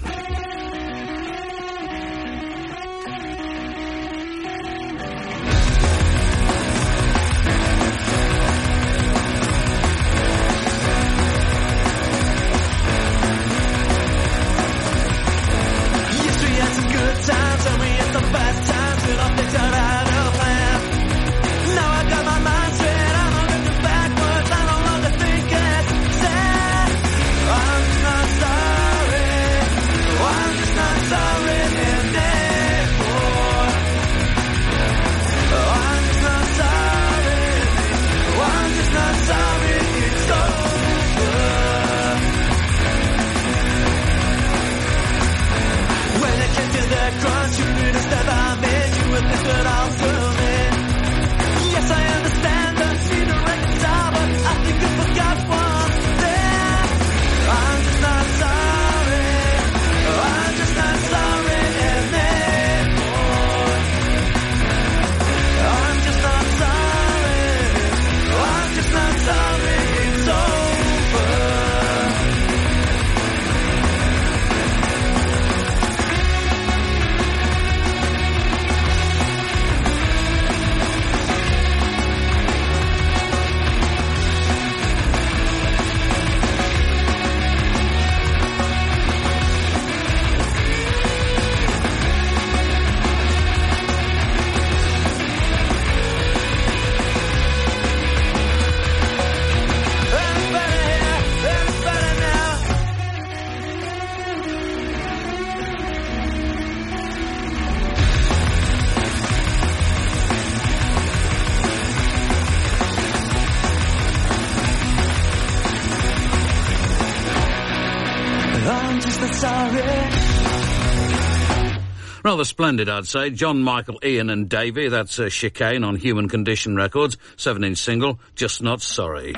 Rather splendid, I'd say. John, Michael, Ian and Davey. That's uh, Chicane on Human Condition Records. seven-inch single, Just Not Sorry.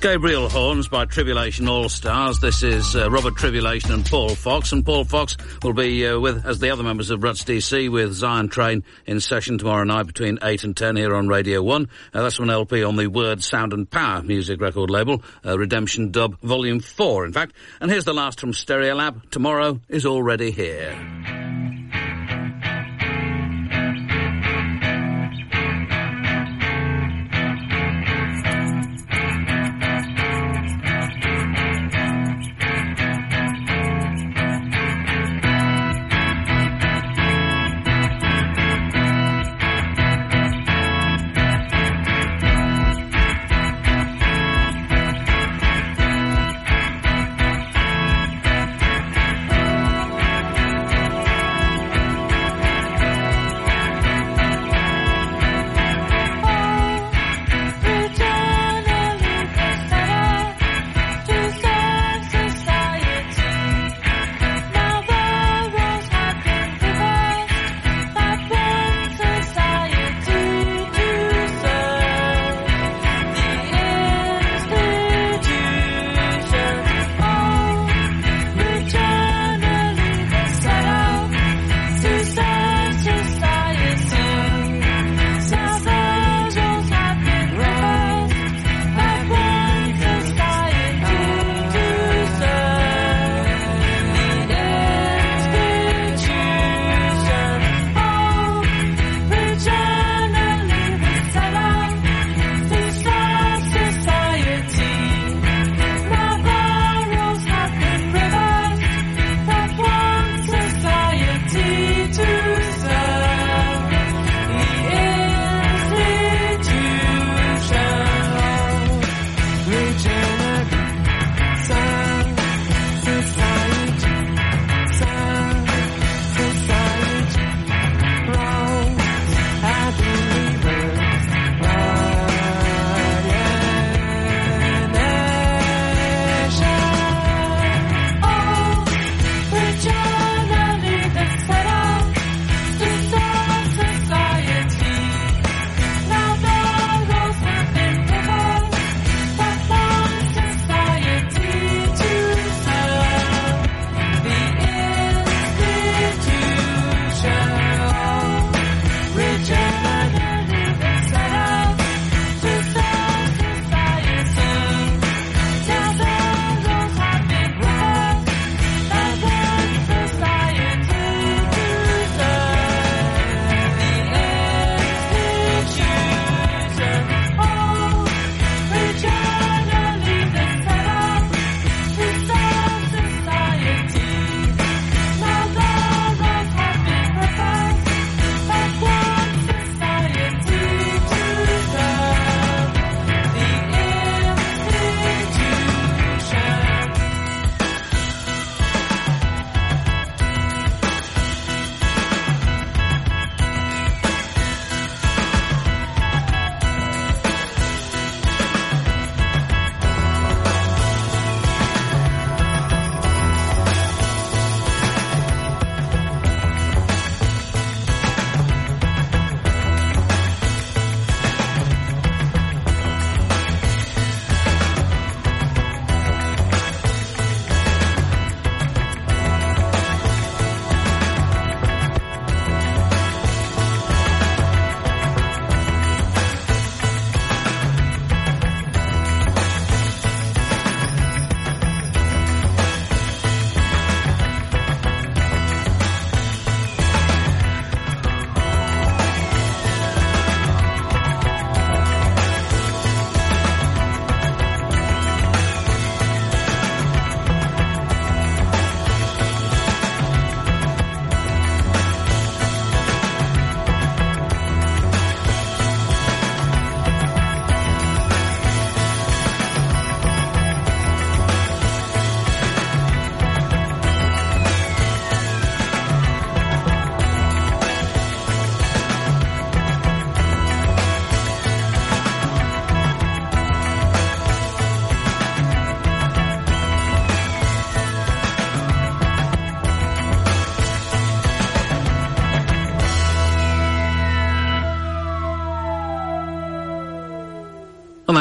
Gabriel Horns by Tribulation All-Stars. This is uh, Robert Tribulation and Paul Fox, and Paul Fox will be uh, with, as the other members of Ruts D C, with Zion Train in session tomorrow night between eight and ten here on Radio one. Uh, that's from an L P on the Word, Sound and Power music record label, uh, Redemption Dub Volume four, in fact. And here's the last from Stereolab, Tomorrow is Already Here.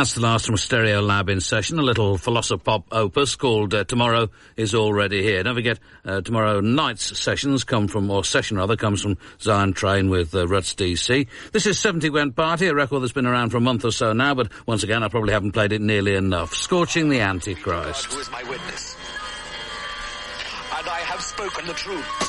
That's the last from Stereo Lab in session, a little Philosopop opus called uh, Tomorrow is Already Here. Don't forget, uh, tomorrow night's sessions come from, or session rather, comes from Zion Train with uh, Ruts D C. This is seventy Went Party, a record that's been around for a month or so now, but once again I probably haven't played it nearly enough. Scorching the Antichrist. Who is my witness? And I have spoken the truth.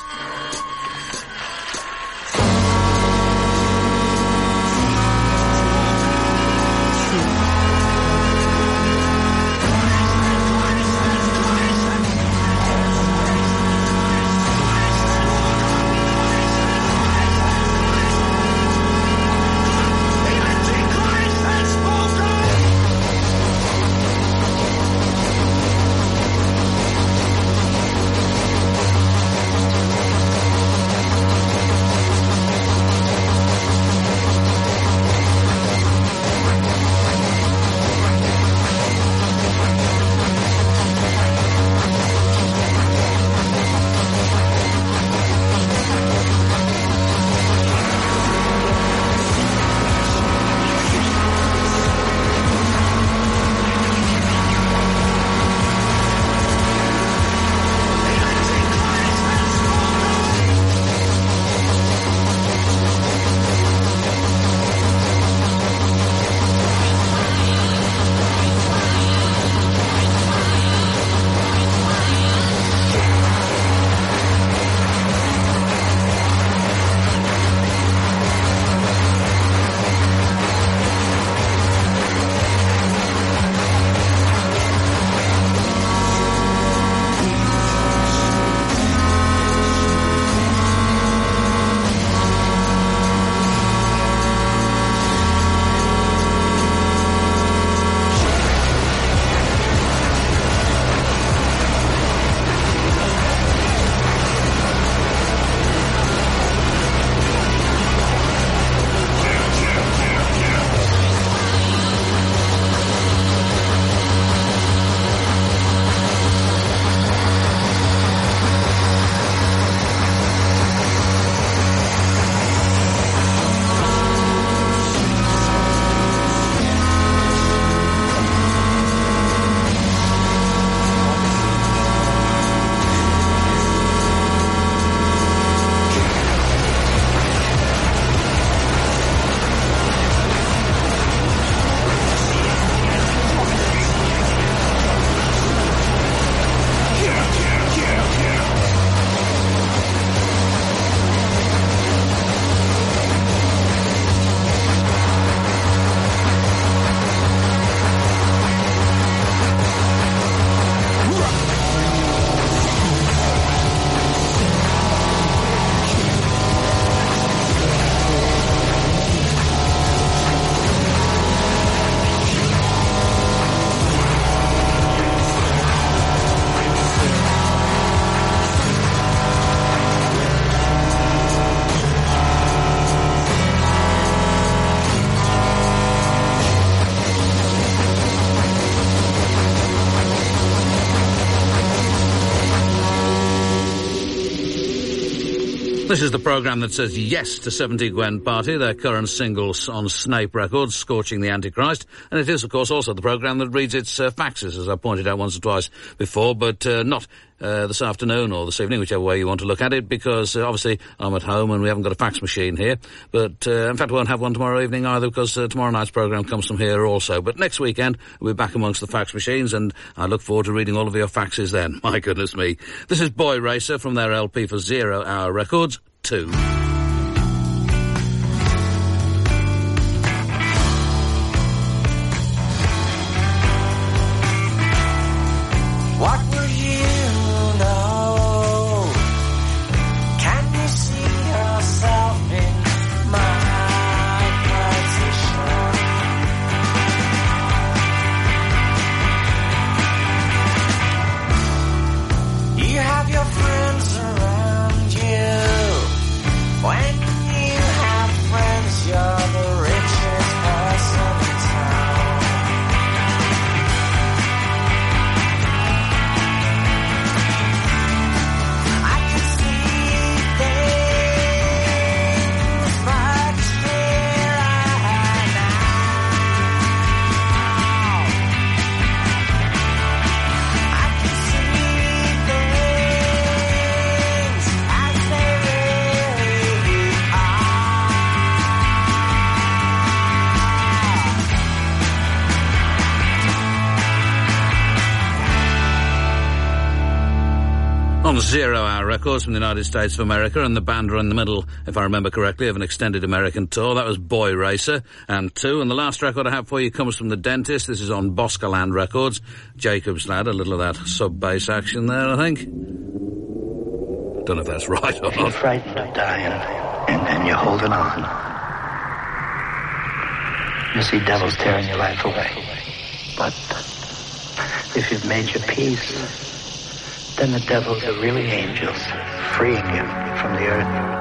This is the programme that says yes to seventy Went Party, their current singles on Snape Records, Scorching the Antichrist. And it is, of course, also the programme that reads its uh, faxes, as I pointed out once or twice before, but uh, not uh, this afternoon or this evening, whichever way you want to look at it, because uh, obviously I'm at home and we haven't got a fax machine here. But, uh, in fact, we won't have one tomorrow evening either, because uh, tomorrow night's programme comes from here also. But next weekend, we'll be back amongst the fax machines, and I look forward to reading all of your faxes then. My goodness me. This is Boy Racer from their L P for Zero Hour Records, two. What would you know? Can you see yourself in my position? You have your friends around you, on Zero Hour Records from the United States of America, and the band are in the middle, if I remember correctly, of an extended American tour. That was Boy Racer and Two, and the last record I have for you comes from The Dentist. This is on Boscaland Records. Jacob's Lad, a little of that sub-bass action there, I think. Don't know if that's right or If you're not. frightened of dying, and, and you're holding on, you see devils tearing your life away. But if you've made your peace, then the devils are really angels, freeing you from the earth.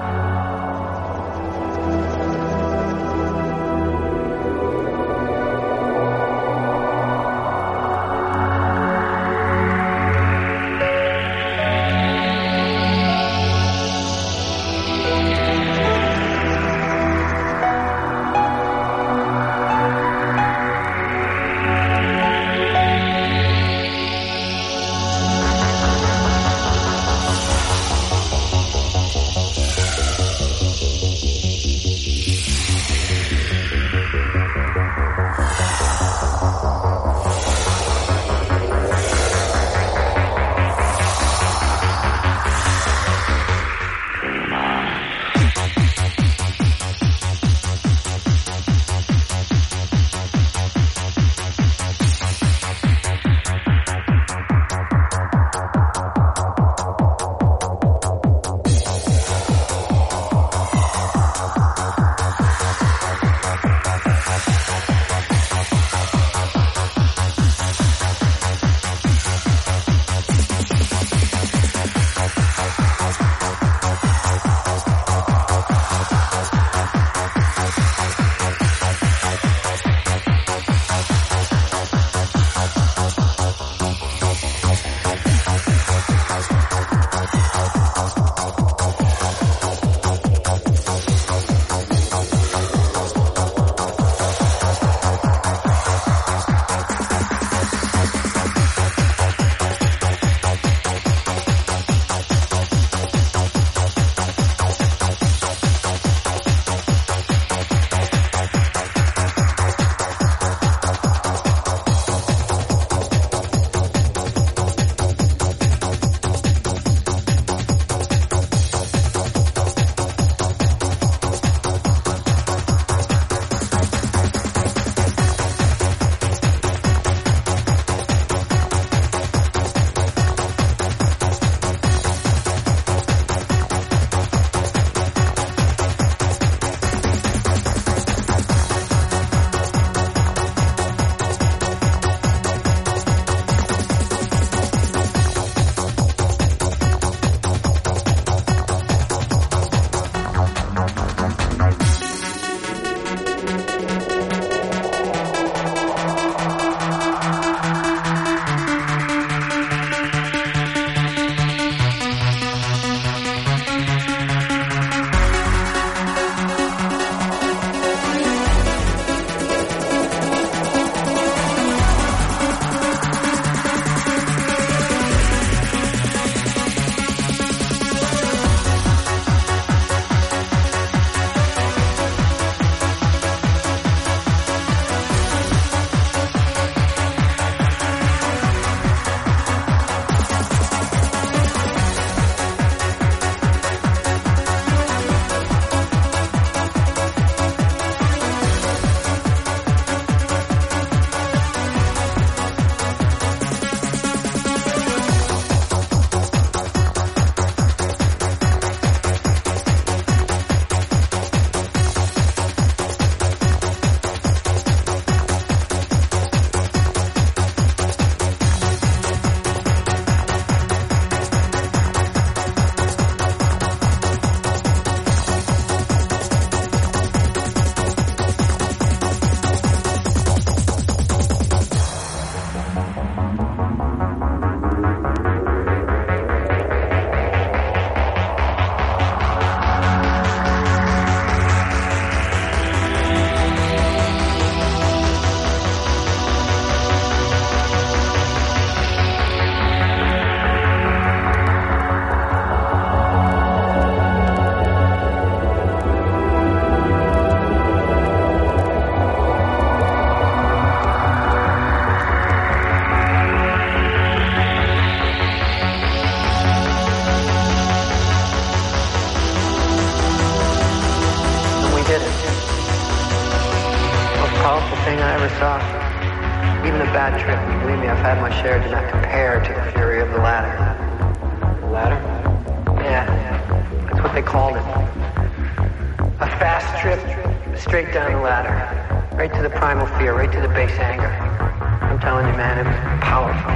Even a bad trip, believe me, I've had my share, do not compare to the fury of the ladder. The ladder? Yeah, that's what they called it. A fast trip, straight down the ladder. Right to the primal fear, right to the base anger. I'm telling you, man, it was powerful.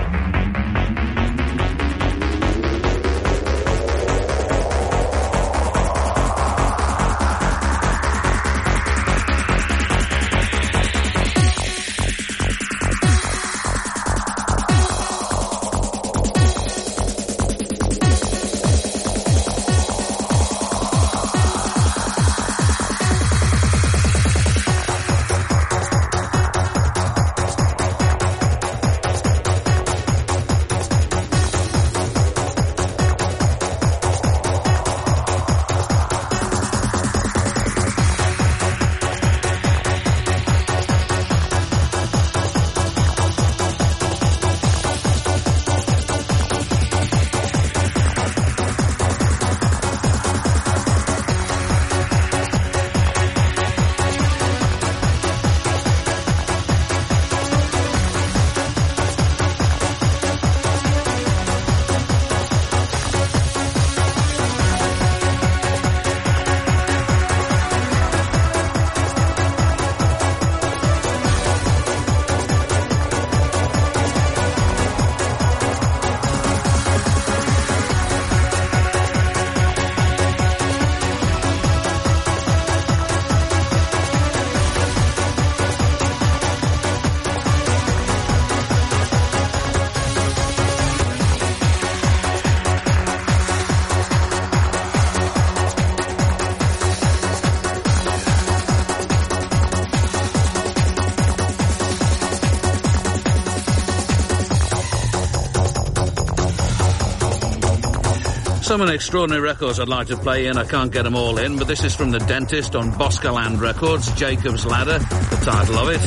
So many extraordinary records I'd like to play in. I can't get them all in, but this is from The Dentist on Boscaland Records, Jacob's Ladder, the title of it.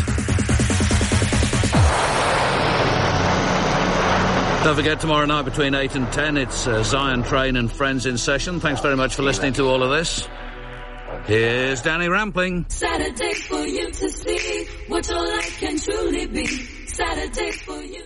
Don't forget, tomorrow night between eight and ten, it's uh, Zion Train and Friends in session. Thanks very much for listening to all of this. Here's Danny Rampling. Saturday for you to see what your life can truly be. Saturday for you.